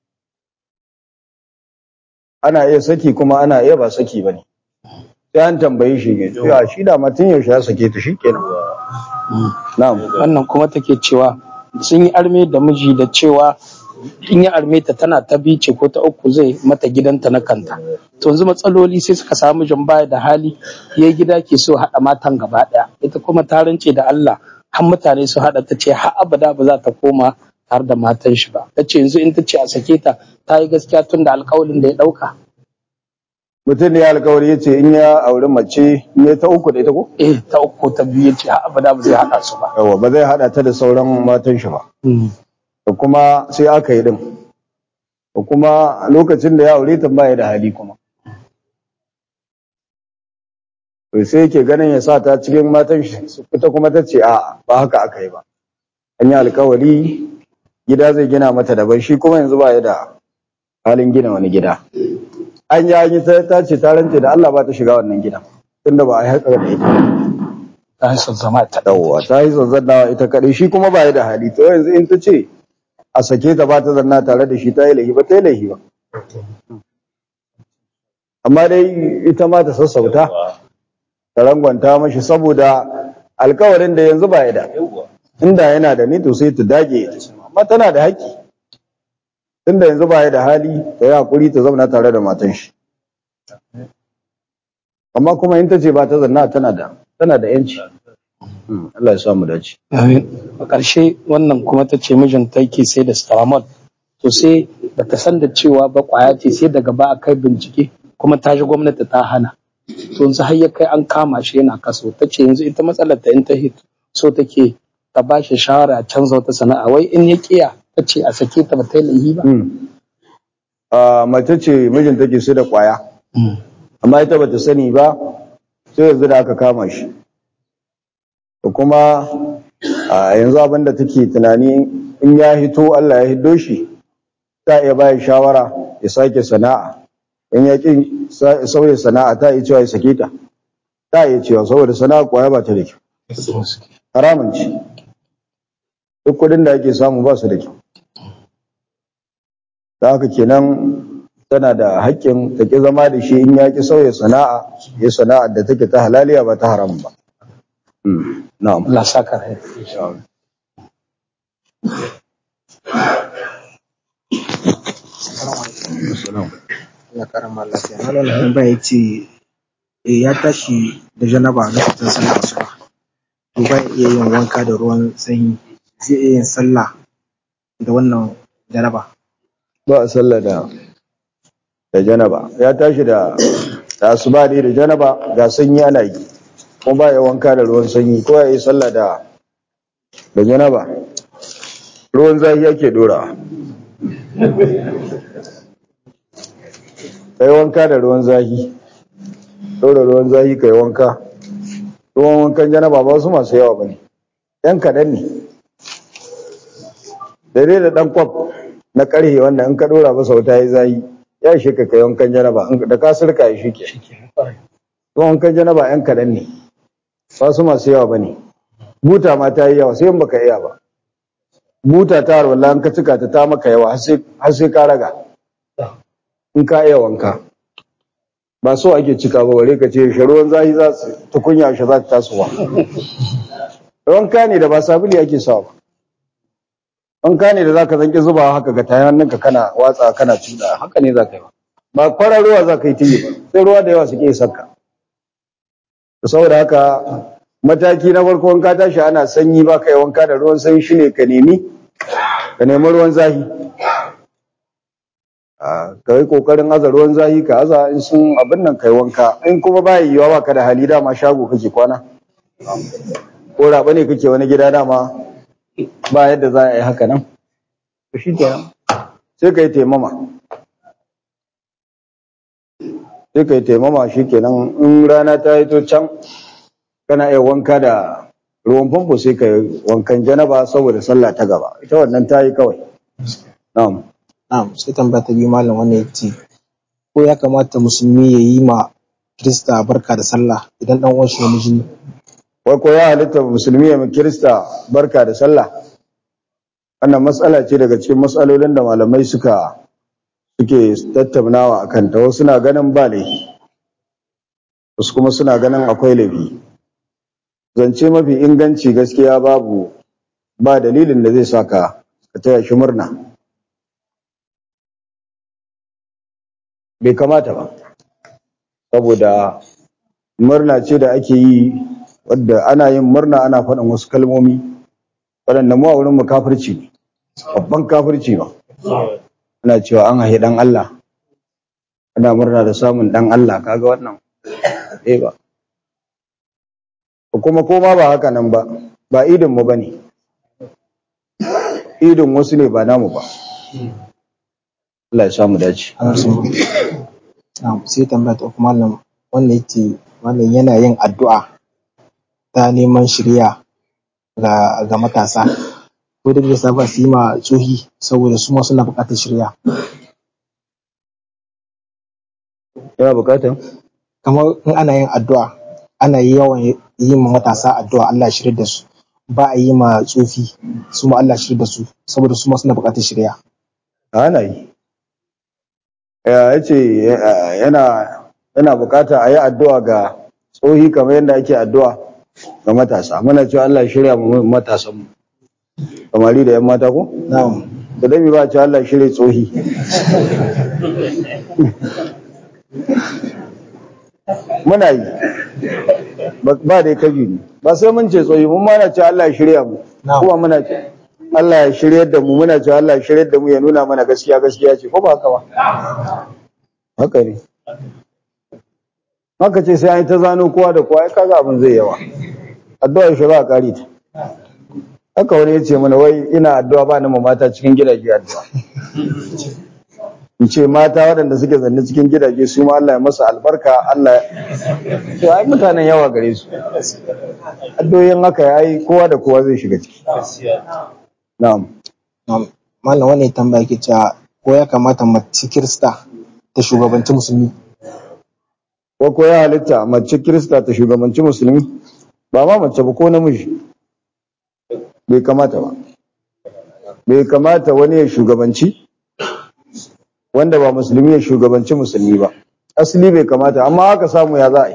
ana iya saki kuma ana iya ba saki ba ne sai an tambayi shi ne ya shi da matin yaushe ya sake ta shi kenan na'am wannan kuma take cewa sun yi arme da miji da cewa in ya arme ta tana ta bice ko ta uku zai mata gidanta na kanta to yanzu matsaloli sai suka samu mijin baya da hali ya gida ke so haɗa matan gaba ɗaya ita kuma ta rance da Allah har mutane su haɗa ta ce har abada ba za ta koma har da matan shi ba ta ce yanzu in ta ce a sake ta ta yi gaskiya tun da alƙawalin da ya ɗauka. Mutum ne ya alƙawari ya ce in ya auri mace ne ta uku da ita ko? Ta uku ta biyu ya ce har abada ba zai haɗa su ba. Yawa ba zai haɗa ta da sauran matan shi ba. Da kuma sai aka yi din. Da kuma lokacin da ya aure ta ba ya da hali kuma. To sai yake ganin ya sa ta cikin matan shi ita kuma ta ce a ba haka aka yi ba. An yi alƙawari gida zai gina mata daban shi kuma yanzu ba ya da halin gina wani gida. An yi ta ce ta rance da Allah ba ta shiga wannan gidan tunda ba a yi haka da ita. Ta yi son zama ta ɗauwa ta yi son zannawa ita kaɗai shi kuma ba ya da hali to yanzu in ta ce a sake ta ba ta zanna tare da shi ta yi laifi ba ta yi laifi ba. Amma dai ita ma ta sassauta ta rangwanta mashi saboda alkawarin da yanzu ba ya da. Inda yana da ni to sai ta dage amma tana da haƙƙi. Tunda yanzu ba ya da hali ta yi haƙuri ta zauna tare da matan shi. Amma kuma in ta ce ba ta zanna tana da yanci. Allah ya samu dace. A ƙarshe wannan kuma ta ce mijinta yake sai da Staramol. To sai ba ta san da cewa ba ƙwaya ce sai daga ba a kai bincike kuma ta ji gwamnati ta hana. To yanzu har ya kai an kama shi yana kaso. Ta ce yanzu ita matsalar ta in ta hito so take ta ba shi shawara a canza wata sana'a wai in ya kiya ta ce a sake ta ba ta yi laifi ba. Mace ce mijin take sai da ƙwaya. Amma ita ba ta sani ba sai yanzu da aka kama shi. Da kuma yanzu abin da take tunani in ya hito Allah ya hiddo shi ta iya bayan shawara ya sake sana'a in ya ƙi sauya sana'a ta iya cewa ya sake ta iya cewa saboda sana'a ƙwaya ba ta da kyau haramun ce duk kudin da ake samu ba su da kyau da haka kenan tana da haƙƙin ta ƙi zama da shi in ya ƙi sauya sana'a ya sana'ar da take ta halaliya ba ta haram ba. Na'am. Allah saka rai. Ya karama lafiya. Malam na tambaya yace ya tashi da janaba lokacin sallar asuba. To ba iya yin wanka da ruwan sanyi. Zai iya yin sallah da wannan janaba. ba a sallah da janaba. Ya tashi da asuba ne da janaba ga sanyi ana yi, kuma ba ya wanka da ruwan sanyi, ko ya yi sallah da janaba. Ruwan zafi ake dora, kai wanka da ruwan zafi, dora ruwan zafi kai wanka. Ruwan wankan janaba ba su masu yawa bane, yan kaɗan ne, daidai da ɗan kwaf na ƙarhe wanda in ka dora masa wuta ya zafi ya shi ka kai wankan janaba, da ka sirka ya shi ke. Ruwan wankan janaba yan kaɗan ne, ba su masu yawa bane. Buta ma ta yi yawa sai in baka iya ba. Buta ta harwalla in ka cika ta maka yawa har sai ka raga in ka iya wanka. Ba so ake cika ba, bare ka ce shi ruwan zafi za su tukunya shi za ta tasowa. Wanka ne da ba sabuli ake sawa ba. Wanka ne da za ka zanki zuba haka ga tayan hannunka kana watsa kana cuɗa, haka ne za ka yi ba kwarar ruwa za ka yi tiyi ba, sai ruwa da yawa suke sakka. Saboda haka mataki na farko in ka tashi ana sanyi ba ka yi wanka da ruwan sanyi shine ka nemi ruwan zafi. Ka yi kokarin aza ruwan zafi, ka aza in sun abin nan kai wanka. In kuma ba yiwuwa ba ka da hali, dama shago kake kwana ko raba ne kake wani gida, dama ba yadda za a yi haka nan, to shi kenan sai ka yi taimama. Sai ka yi taimama shi kenan. In rana ta yi to can kana iya wanka da ruwan famfo, sai ka yi wankan janaba saboda sallah ta gaba, ita wannan ta yi kawai. Na'am. Na'am, sai tambaya ta biyu malam wannan yace ko ya kamata musulmi ya yi ma Kirista barka da sallah idan dan uwan shi namiji ne? Wai ko ya halitta musulmi ya ma Kirista barka da sallah? Wannan matsala ce daga cikin matsalolin da malamai suke tattaunawa akan ta. Wasu na ganin ba laifi, wasu kuma suna ganin akwai laifi. Zance mafi inganci gaskiya ba dalilin da zai saka ka taya shi murna. Bai kamata ba, saboda murna ce da ake yi, wadda ana yin murna ana faɗin wasu kalmomi waɗanda mu a wurin mu kafirci ne, babban kafirci ba. Ana cewa an haihi ɗan Allah, ana murna da samun ɗan Allah, kaga wannan ba. Kuma koma ba haka nan ba idin mu bane, idin wasu ne ba namu ba. Allah ya samu dace. Sai tambaya ta uku malam wannan yace malam yana yin addu'a ta neman shiriya ga matasa, ko da bisa ba su yi ma tsohi saboda su ma suna buƙatar shiriya. Yana buƙatar kamar in ana yin addu'a, ana yawan yi ma matasa addu'a Allah ya shirya da su, ba a yi ma tsofi su ma Allah ya shirya da su saboda su ma suna buƙatar shiriya. ana yi. Ya ce yana bukata a yi addu'a ga tsohi kamar yadda ake addu'a ga matasa. Muna cewa Allah shirya mu matasan mu, kamari da ‘yan mata ko? Da dami ba ce Allah shirya tsohi. Muna yi, ba dai kaji ne, ba sai mun ce tsohi, mun mana ce Allah shirya mu, kuma muna ce Allah ya shiryar da mu, muna cewa Allah ya shiryar da mu, ya nuna mana gaskiya ce, ko ba haka ba? Haka ne. Haka ce sai an yi ta zano kowa da kowa, ya kaga abin zai yawa. Addu'a shi ba a ƙari ta. Haka wani ya ce mana, wai ina addu'a ba ni ma mata cikin gidaje addu'a. In ce mata waɗanda suke zanne cikin gidaje su ma Allah ya masa albarka, Allah ya ai mutanen yawa gare su. Addu'o'in haka ya yi kowa da kowa zai shiga ciki. Na'am. Malam wani tambaya ke cewa ko ya kamata mace Kirista ta shugabanci musulmi? Ko ya halitta mace Kirista ta shugabanci musulmi? Ba ma mace ba, ko namiji. Bai kamata ba. Bai kamata wani ya shugabanci wanda ba musulmi ya shugabanci musulmi ba. Asali bai kamata, amma haka samu ya za a yi.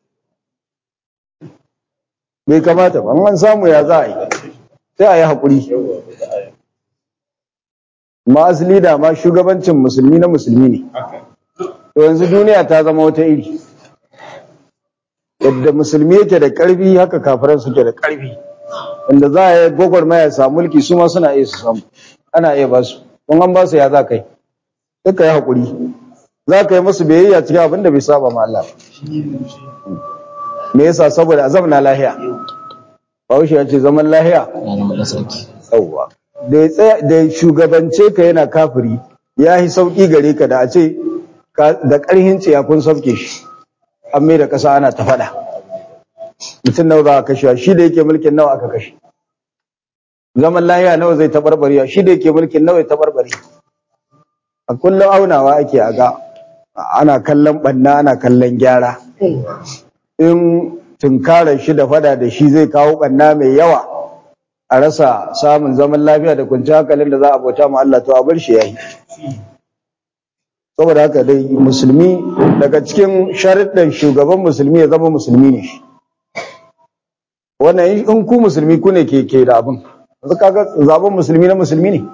Bai kamata ba, an samu ya za a yi. Sai a yi haƙuri. ma asali da ma shugabancin musulmi na musulmi ne. To yanzu duniya ta zama wata iri, yadda musulmi yake da ƙarfi haka kafiran suke da ƙarfi, wanda za a yi gwagwarmaya sa mulki su ma suna iya su samu, ana iya ba su, kun an ba su ya za kai sai ka yi haƙuri, za ka yi musu biyayya cikin abin da bai saba ma Allah ba. Me yasa? Saboda a zamana lahiya. Bahaushe ya ce zaman lahiya yawwa. Da shugabance ka yana kafiri ya yi sauƙi gare ka da a ce da ƙarhin tsiya kun sauke shi an mai da ƙasa ana ta faɗa. Mutum nawa za a kashe, shi da yake mulkin nawa aka kashe, zaman lahiya nawa zai taɓarɓare, shi da yake mulkin nawa ya taɓarɓare. A kullum aunawa ake a ga ana kallon ɓanna ana kallon gyara. In tunkarar shi da fada da shi zai kawo ɓanna mai yawa a rasa samun zaman lafiya da kwanciyar hankalin da za a bauta ma Allah, to a bar shi yayi. Saboda haka dai musulmi, daga cikin sharuɗan shugaban musulmi ya zama musulmi ne shi. Wannan in ku musulmi ku ne ke da abin, yanzu kaga zaben musulmi na musulmi ne.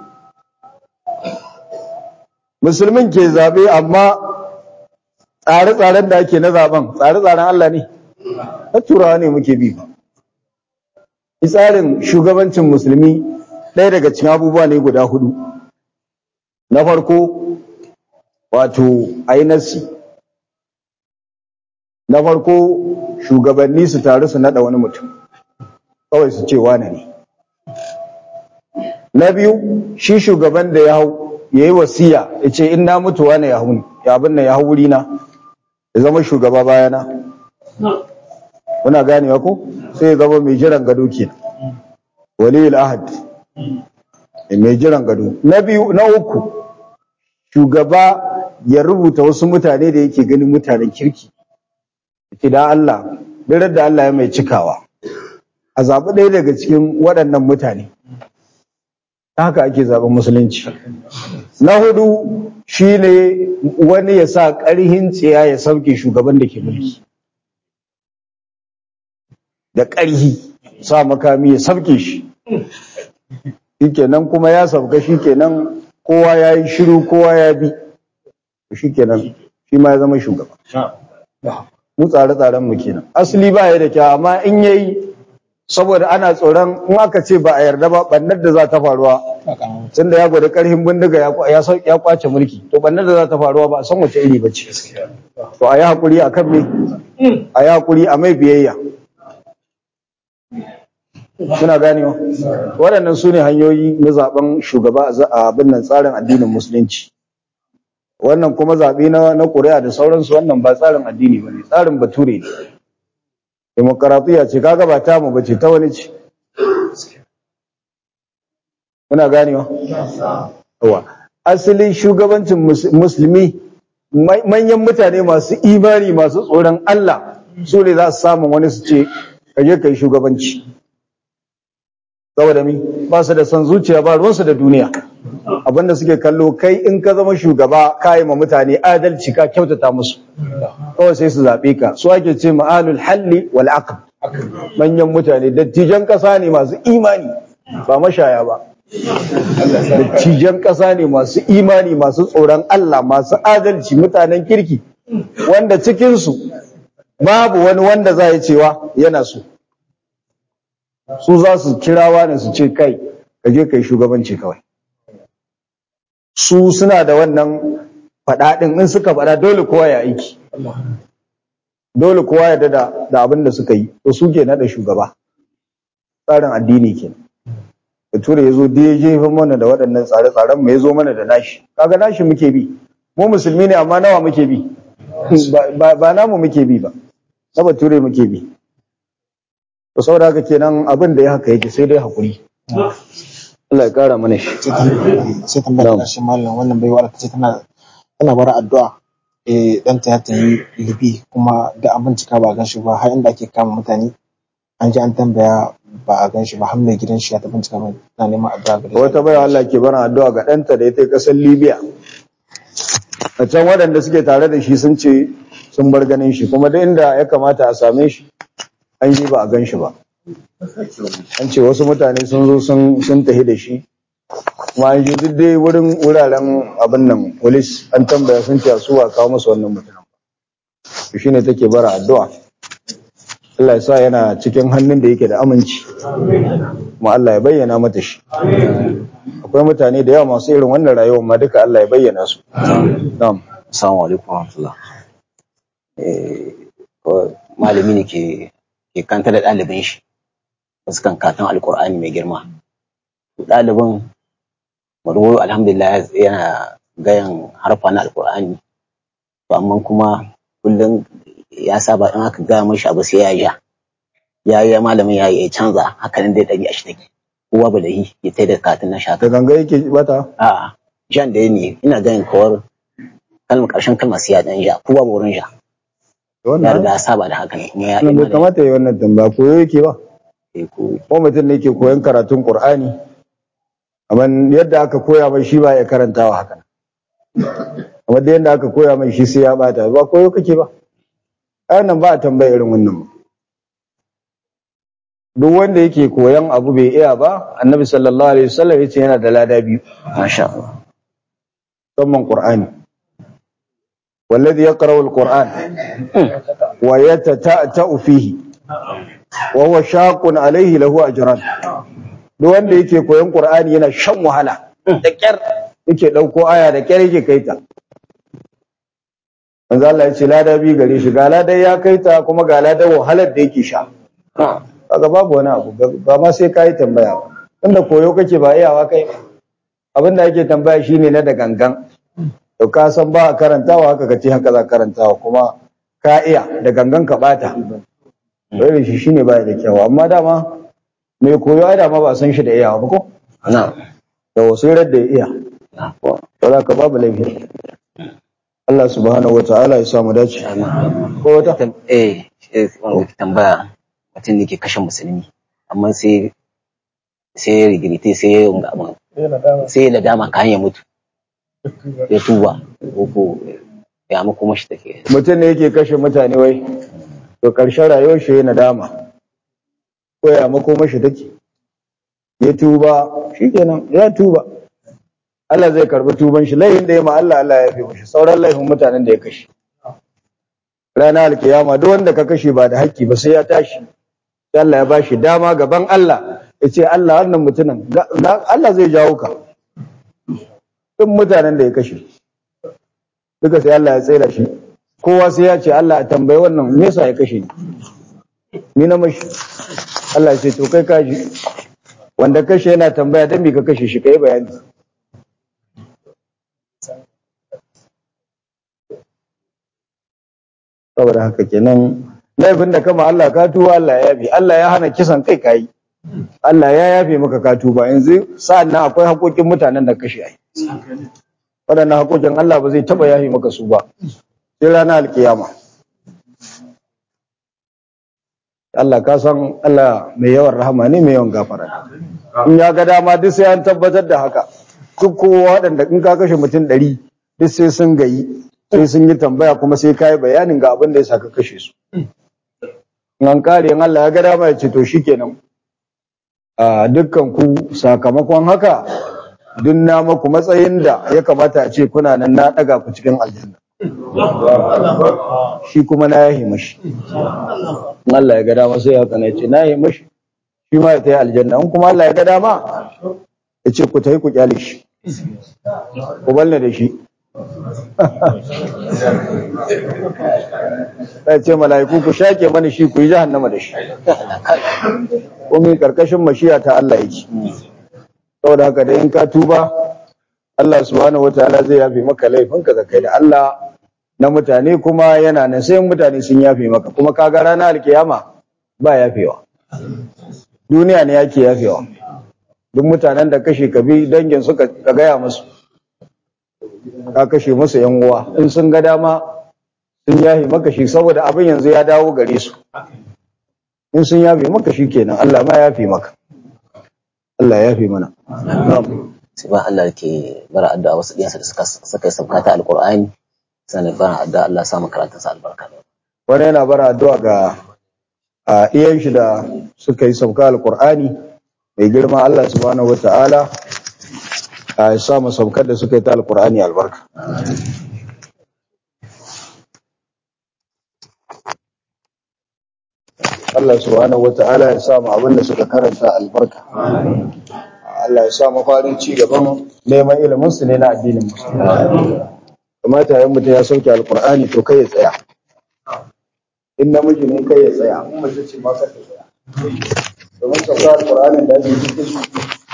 Musulmin ke zaɓe, amma tsare-tsaren da ake na zaben tsare-tsaren Allah ne, na turawa ne muke bi. Tsarin shugabancin musulmi ɗaya daga cikin abubuwa ne guda 4. Na farko wato ainasi, na farko shugabanni su taru su naɗa wani mutum kawai su ce wane ne. Na biyu shi shugaban da ya hau ya yi wasiya ya ce in na mutu wane ya hau ya abin nan ya hau wurina ya zama shugaba bayana. Kuna ganewa ko? Sai ya zama mai jiran gado kenan, waliyul ahad, mai jiran gado. Na uku shugaba ya rubuta wasu mutane da yake ganin mutanen kirki, yake da Allah dare da Allah ya mai cikawa a zaɓi ɗaya daga cikin waɗannan mutane. Haka ake zaɓen musulunci. Na 4 shine wani ya sa ƙarhin tsiya ya sauke shugaban da ke mulki da ƙarhi, sa makami ya sauke shi. Shikenan kuma ya sauka, shikenan kowa ya yi shiru, kowa ya bi, shikenan shi ma ya zama shugaba. Mu tsare-tsaren mu kenan. Asali ba ya da kyau, amma in yayi saboda ana tsoron in aka ce ba a yarda ba bannar da za ta faruwa, tunda ya gwada karhin bindiga ya kwace mulki, to bannar da za ta faruwa ba a san wace iri bace. To a yi hakuri a kan me, a yi hakuri a mai biyayya. Suna ganewa waɗannan su ne hanyoyi na zaben shugaba a abin nan tsarin addinin musulunci. Wannan kuma zaɓe na ƙuri'a da sauransu, wannan ba tsarin addini ba ne, tsarin bature ne. Demokaratiya ce, kaga ba tamu ba ce, ta wani ce. Muna ganewa? Asalin shugabancin musulmi, manyan mutane masu imani masu tsoron Allah su ne za su samu wani su ce kaje kai shugabanci. Saboda mi ba su da son zuciya, ba ruwansu da duniya. Abinda suke kallo, kai in ka zama shugaba ka yi ma mutane adalci, ka kyautata musu, kawai sai su zaɓe ka. Su ake ce ma'alul halli wal aqd, manyan mutane, dattijan ƙasa ne masu imani, ba mashaya ba. Dattijan ƙasa ne masu imani, masu tsoron Allah, masu adalci, mutanen kirki, wanda cikinsu babu wani wanda za ya cewa yana so. Su za su kirawa ne su ce kai kaje kai shugabanci kawai. Su suna da wannan faɗaɗin, in suka faɗa dole kowa ya aiki, dole kowa ya da abin da suka yi, to su ke naɗa shugaba. Tsarin addini ke. Bature ya zo da ya jefa mana da waɗannan tsare-tsaren mu, ya zo mana da nashi. Kaga nashi muke bi, mu musulmi ne amma nawa muke bi? Ba namu muke bi ba, na bature muke bi. To saboda haka kenan abin da ya haka yake, sai dai hakuri. Allah ya kara mana shi. Sai tambaya ta shi mallam, wannan baiwa ta ce tana bara addu'a, ɗanta ya tafi Libi kuma da an bincika ba a gan shi ba, har inda ake kama mutane an ji an tambaya ba a gan shi ba, har mai gidan shi ya ta bincika ba, na neman addu'a ga wata baiwa Allah ke bara addu'a ga ɗanta da ya tafi ƙasar Libya. A can waɗanda suke tare da shi sun ce sun bar ganin shi, kuma da inda ya kamata a same shi an yi ba a gan shi ba. An ce wasu mutane sun zo sun tafi da shi kuma an je duk dai wuraren abin nan police an tambaya sun ce su wa kawo musu wannan mutum to shine take bara addu'a Allah ya sa yana cikin hannun da yake da aminci kuma Allah ya bayyana mata shi akwai mutane da yawa masu irin wannan rayuwar ma duka Allah ya bayyana su na'am assalamu alaikum warahmatullah malami ne ke kanta da ɗalibin shi wasu kan katon alkur'ani mai girma ɗalibin maruwa alhamdulillah yana gayan harfa na alkur'ani to amma kuma kullum ya saba in aka gaya mashi abu sai ya yi malamin ya canza hakanan dai ɗabi'a shi take kowa ba da yi ya tai da katin na shaka da ganga yake bata a'a jan da ne ina ganin kawar ƙarshen kalmar sai ya ɗan ja kowa ba wurin ja ya riga ya saba da haka ne ya bai kamata ya yi wannan tambaya koyo yake ba ko mutum ne ke koyon karatun Qur'ani amma yadda aka koya mai shi ba ya karantawa haka amma da yadda aka koya mai shi sai ya bata ba koyo kake ba nan ba a tambaya irin wannan duk wanda yake koyon abu bai iya ba annabi sallallahu alaihi wasallam yace yana da lada biyu masha Allah musamman Qur'ani والذي يقرأ القرآن ويتتأتأ فيه وهو شاق عليه له أجران duk wanda yake koyon Qur'ani yana shan wahala da kyar yake dauko aya da kyar yake kaita manzo Allah ya ce lada bi gare shi ga lada ya kaita kuma ga lada wahalar da yake sha kaga babu wani abu ba ma sai kai tambaya ba tunda koyo kake ba iyawa kai abinda yake tambaya shine na da gangan to ka san ba karantawa haka kace haka za karantawa kuma ka iya da gangan ka bata dole shi shine baya da kyau amma dama mai koyo ai dama ba san shi da iyawa ba ko na'am da wasu da ya iya to za ka babu laifi Allah subhanahu wataala ya samu dace ko wata wanda tambaya mutum ne ke kashe musulmi amma sai ya rigirite sai ya dama kan ya mutu ya tuba ko ya muku mashi take mutum ne yake kashe mutane wai to karshen rayuwar shi yana dama ko ya muku mashi take ya tuba shikenan ya tuba Allah zai karbi tuban shi laifin da ya ma Allah ya yafe mashi sauran laifin mutanen da ya kashe ranar alkiyama duk wanda ka kashe ba da haƙƙi ba sai ya tashi sai Allah ya bashi dama gaban Allah ya ce Allah wannan mutumin Allah zai jawo ka duk mutanen da ya kashe duka sai Allah ya tsira shi kowa sai ya ce Allah a tambayi wannan me yasa ya kashe ni na mashi Allah ya ce to kai kaji wanda kashe yana tambaya dan me ka kashe shi kai bayani saboda haka kenan laifin da kama Allah ka tuba Allah ya yafe Allah ya hana kisan kai kai Allah ya yafe maka ka tuba yanzu sa'an nan akwai haƙoƙin mutanen da kashe ai waɗannan haƙoƙin Allah ba zai taɓa yafe maka su ba sai ranar alkiyama Allah ka san Allah mai yawan rahama ne mai yawan gafara in ya ga dama duk sai an tabbatar da haka duk kowa waɗanda in ka kashe mutum 100 duk sai sun gayi sai sun yi tambaya kuma sai ka yi bayanin ga abin da ya saka kashe su in an kare in Allah ya ga dama ya ce to shikenan a dukkan ku sakamakon haka duk na maku matsayin da ya kamata a ce kuna nan na daga ku cikin aljanna shi kuma na yahi mashi in Allah ya ga dama sai haka na ce na yahi mashi shi ma ya tayi aljanna in kuma Allah ya ga dama ya ce ku tayi ku kyale shi ku balle da shi sai ce mala'iku ku shake mani shi ku yi jahannama da shi kuma karkashin mashiya ta Allah yake saboda haka da in ka tuba Allah subhanahu wataala zai yafe maka laifinka da kai da Allah na mutane kuma yana nan sai mutane sun yafe maka kuma kaga ranar alkiyama ba yafewa duniya ne yake yafewa duk mutanen da kashe ka bi dangin suka gaya musu ka kashe musu yan uwa in sun ga dama sun yafe maka shi saboda abin yanzu ya dawo gare su in sun yafe maka shi kenan Allah ma yafe maka Allah ya yafe mana sai ba Allah ke bara addu'a wasu diyansa da suka sauka ta alqur'ani sanan bara addu'a Allah ya sa makarantar sa albarka wani yana bara addu'a ga iyan shi da suka yi sauka alqur'ani mai girma Allah subhanahu wataala ya sa mu saukar da suka yi ta alqur'ani albarka. Allah subhanahu wata'ala ya sa mu abin da suka karanta albarka. Allah ya sa mu farin ci gaban neman ilimin su ne na addinin musulmi. Kamata yayin mutum ya sauke alqur'ani to kai ya tsaya. In namiji ne kai ya tsaya, in mace ce ma ka tsaya. Domin sauka alqur'anin da ake cikin su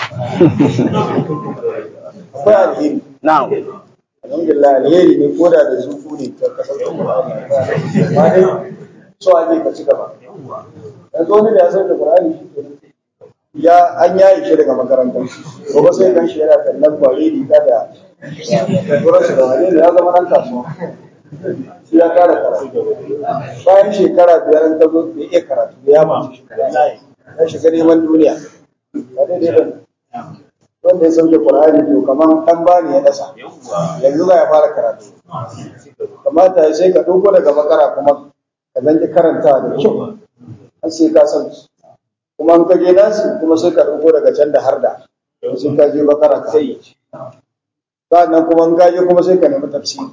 akwai alheri. na'am Alhamdulillah alheri ne ko da zuku ne ta kasar alqur'ani. Ba dai so ake ka ci gaba. Yanzu wani da ya sauke alqur'ani shi ke ya an yayi shi daga makarantar gobe sai kan shi yana kallon kware riga da sauransu da wani ya zama nan kasuwa shi ya kara karatu bayan shekara 5 ta zo bai iya karatu da ya mace ya shiga neman duniya ba daidai ba wanda ya sauke Qur'ani to kaman dan bani ya dasa yanzu za ya fara karatu kamata sai ka dauko daga bakara kuma ka zanki karanta da kyau har sai ka san kuma an kaje nasi kuma sai ka dauko daga can da har da sai ka je bakara ka sai sannan kuma an kaje kuma sai ka nemi tafsiri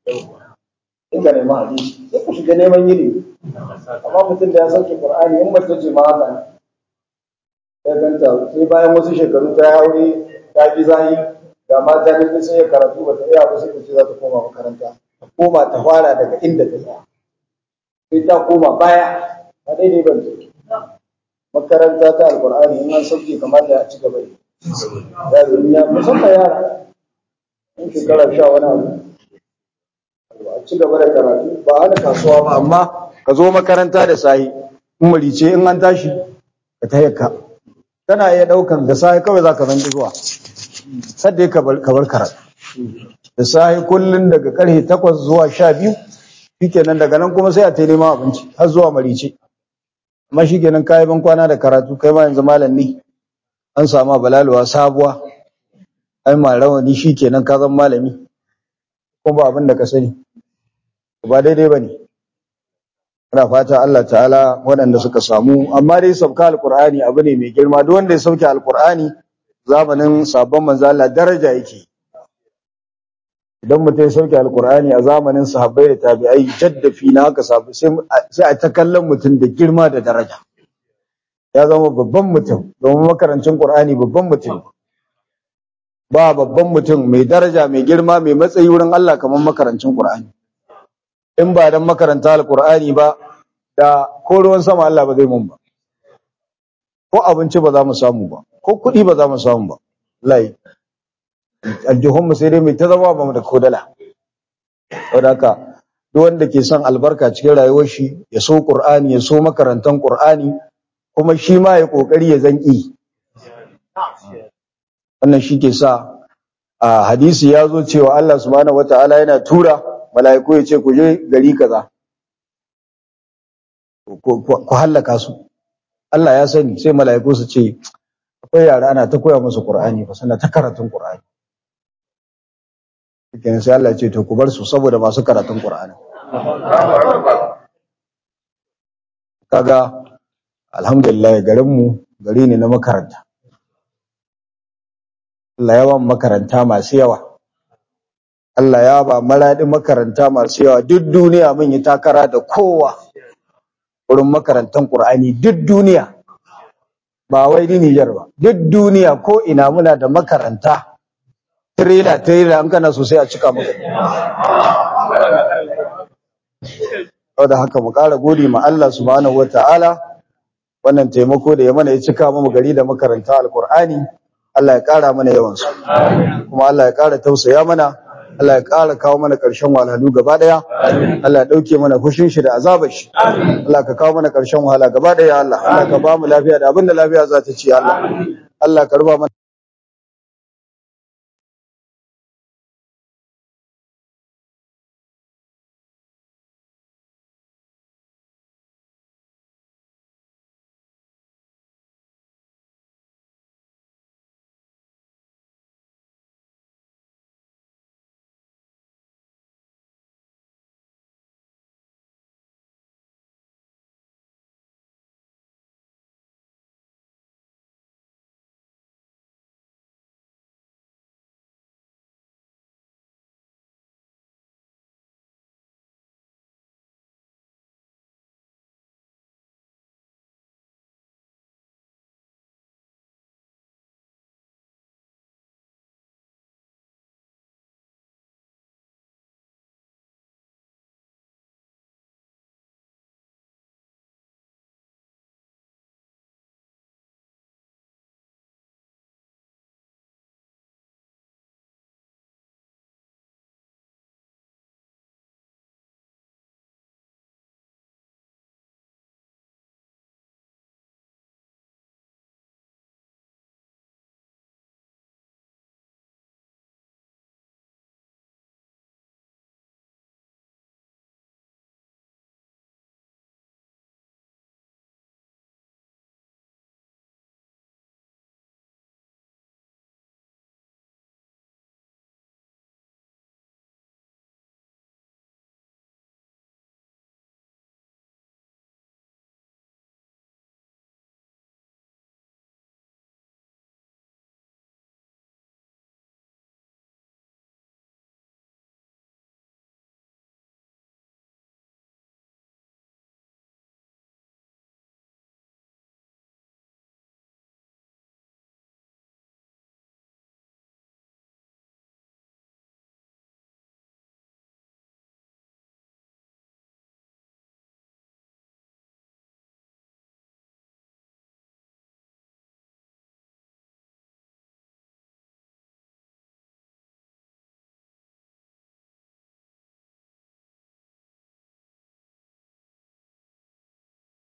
in ka nemi hadisi sai ka shiga neman yini amma mutum da ya sauke Qur'ani in mace ce ma haka sai ganta sai bayan wasu shekaru ta aure ta ji zai ga mata ne sai ya karatu ba ta iya ba sai ta ce za ta koma makaranta ta koma ta fara daga inda ta tsaya sai ta koma baya ba daidai ba ne makaranta ta alkur'ani in an sauke kamata ya ci gaba ya ya musamman yara in shekara 10 wani abu a ci gaba da karatu ba hana kasuwa ba amma ka zo makaranta da sahi in marice in an tashi ka tayyaka kana iya daukan da sahi kawai zaka zanki zuwa sadda ka bar karatu da sahi kullun daga karfe 8 zuwa 12 shikenan daga nan kuma sai a tayi neman abinci har zuwa marice amma shikenan kai ban kwana da karatu kai ma yanzu malam ne an samu balaluwa sabuwa ai ma rawani shikenan ka zama malami kuma ba abin da ka sani ba daidai bane ina fata Allah ta'ala waɗanda suka samu amma dai sauka alqur'ani abu ne mai girma duk wanda ya sauke alqur'ani zamanin sabon manzo Allah daraja yake idan mutum ya sauke alqur'ani a zamanin sahabbai da tabi'ai jaddafi na haka sabu sai a ta kallon mutum da girma da daraja ya zama babban mutum domin makarancin qur'ani babban mutum ba babban mutum mai daraja mai girma mai matsayi wurin Allah kamar makarancin qur'ani in ba dan makaranta alqur'ani ba da ko ruwan sama Allah ba zai mun ba ko abinci ba za mu samu ba ko kuɗi ba za mu samu ba wallahi aljihunmu sai dai mai ta zama ba mu da kodala saboda haka duk wanda ke son albarka cikin rayuwar shi ya so qur'ani ya so makarantan qur'ani kuma shi ma ya kokari ya zanki wannan shi ke sa a hadisi ya zo cewa Allah subhanahu wataala yana tura mala'iku ya ce ku je gari kaza ku hallaka su Allah ya sani sai mala'iku su ce akwai yara ana ta koya musu Qur'ani ba suna ta karatun Qur'ani kenan sai Allah ya ce to ku bar su saboda masu karatun Qur'ani kaga alhamdulillah garin mu gari ne na makaranta Allah ya ba makaranta masu yawa Allah ya ba maradi makaranta masu yawa duk duniya mun yi takara da kowa wurin makarantan Qur'ani duk duniya ba wai ni Niger ba duk duniya ko ina muna da makaranta trailer an kana so sai a cika maka saboda haka mu ƙara gode ma Allah subhanahu wataala wannan taimako da ya mana ya cika mu gari da makaranta alqur'ani Allah ya ƙara mana yawan su kuma Allah ya ƙara tausaya mana Allah ya ƙara kawo mana ƙarshen wahalhalu gaba ɗaya Allah ya ɗauke mana fushin shi da azabar shi Allah ka kawo mana ƙarshen wahala gaba ɗaya Allah Allah ka ba mu lafiya da abin da lafiya za ta ci Allah ka ruba mana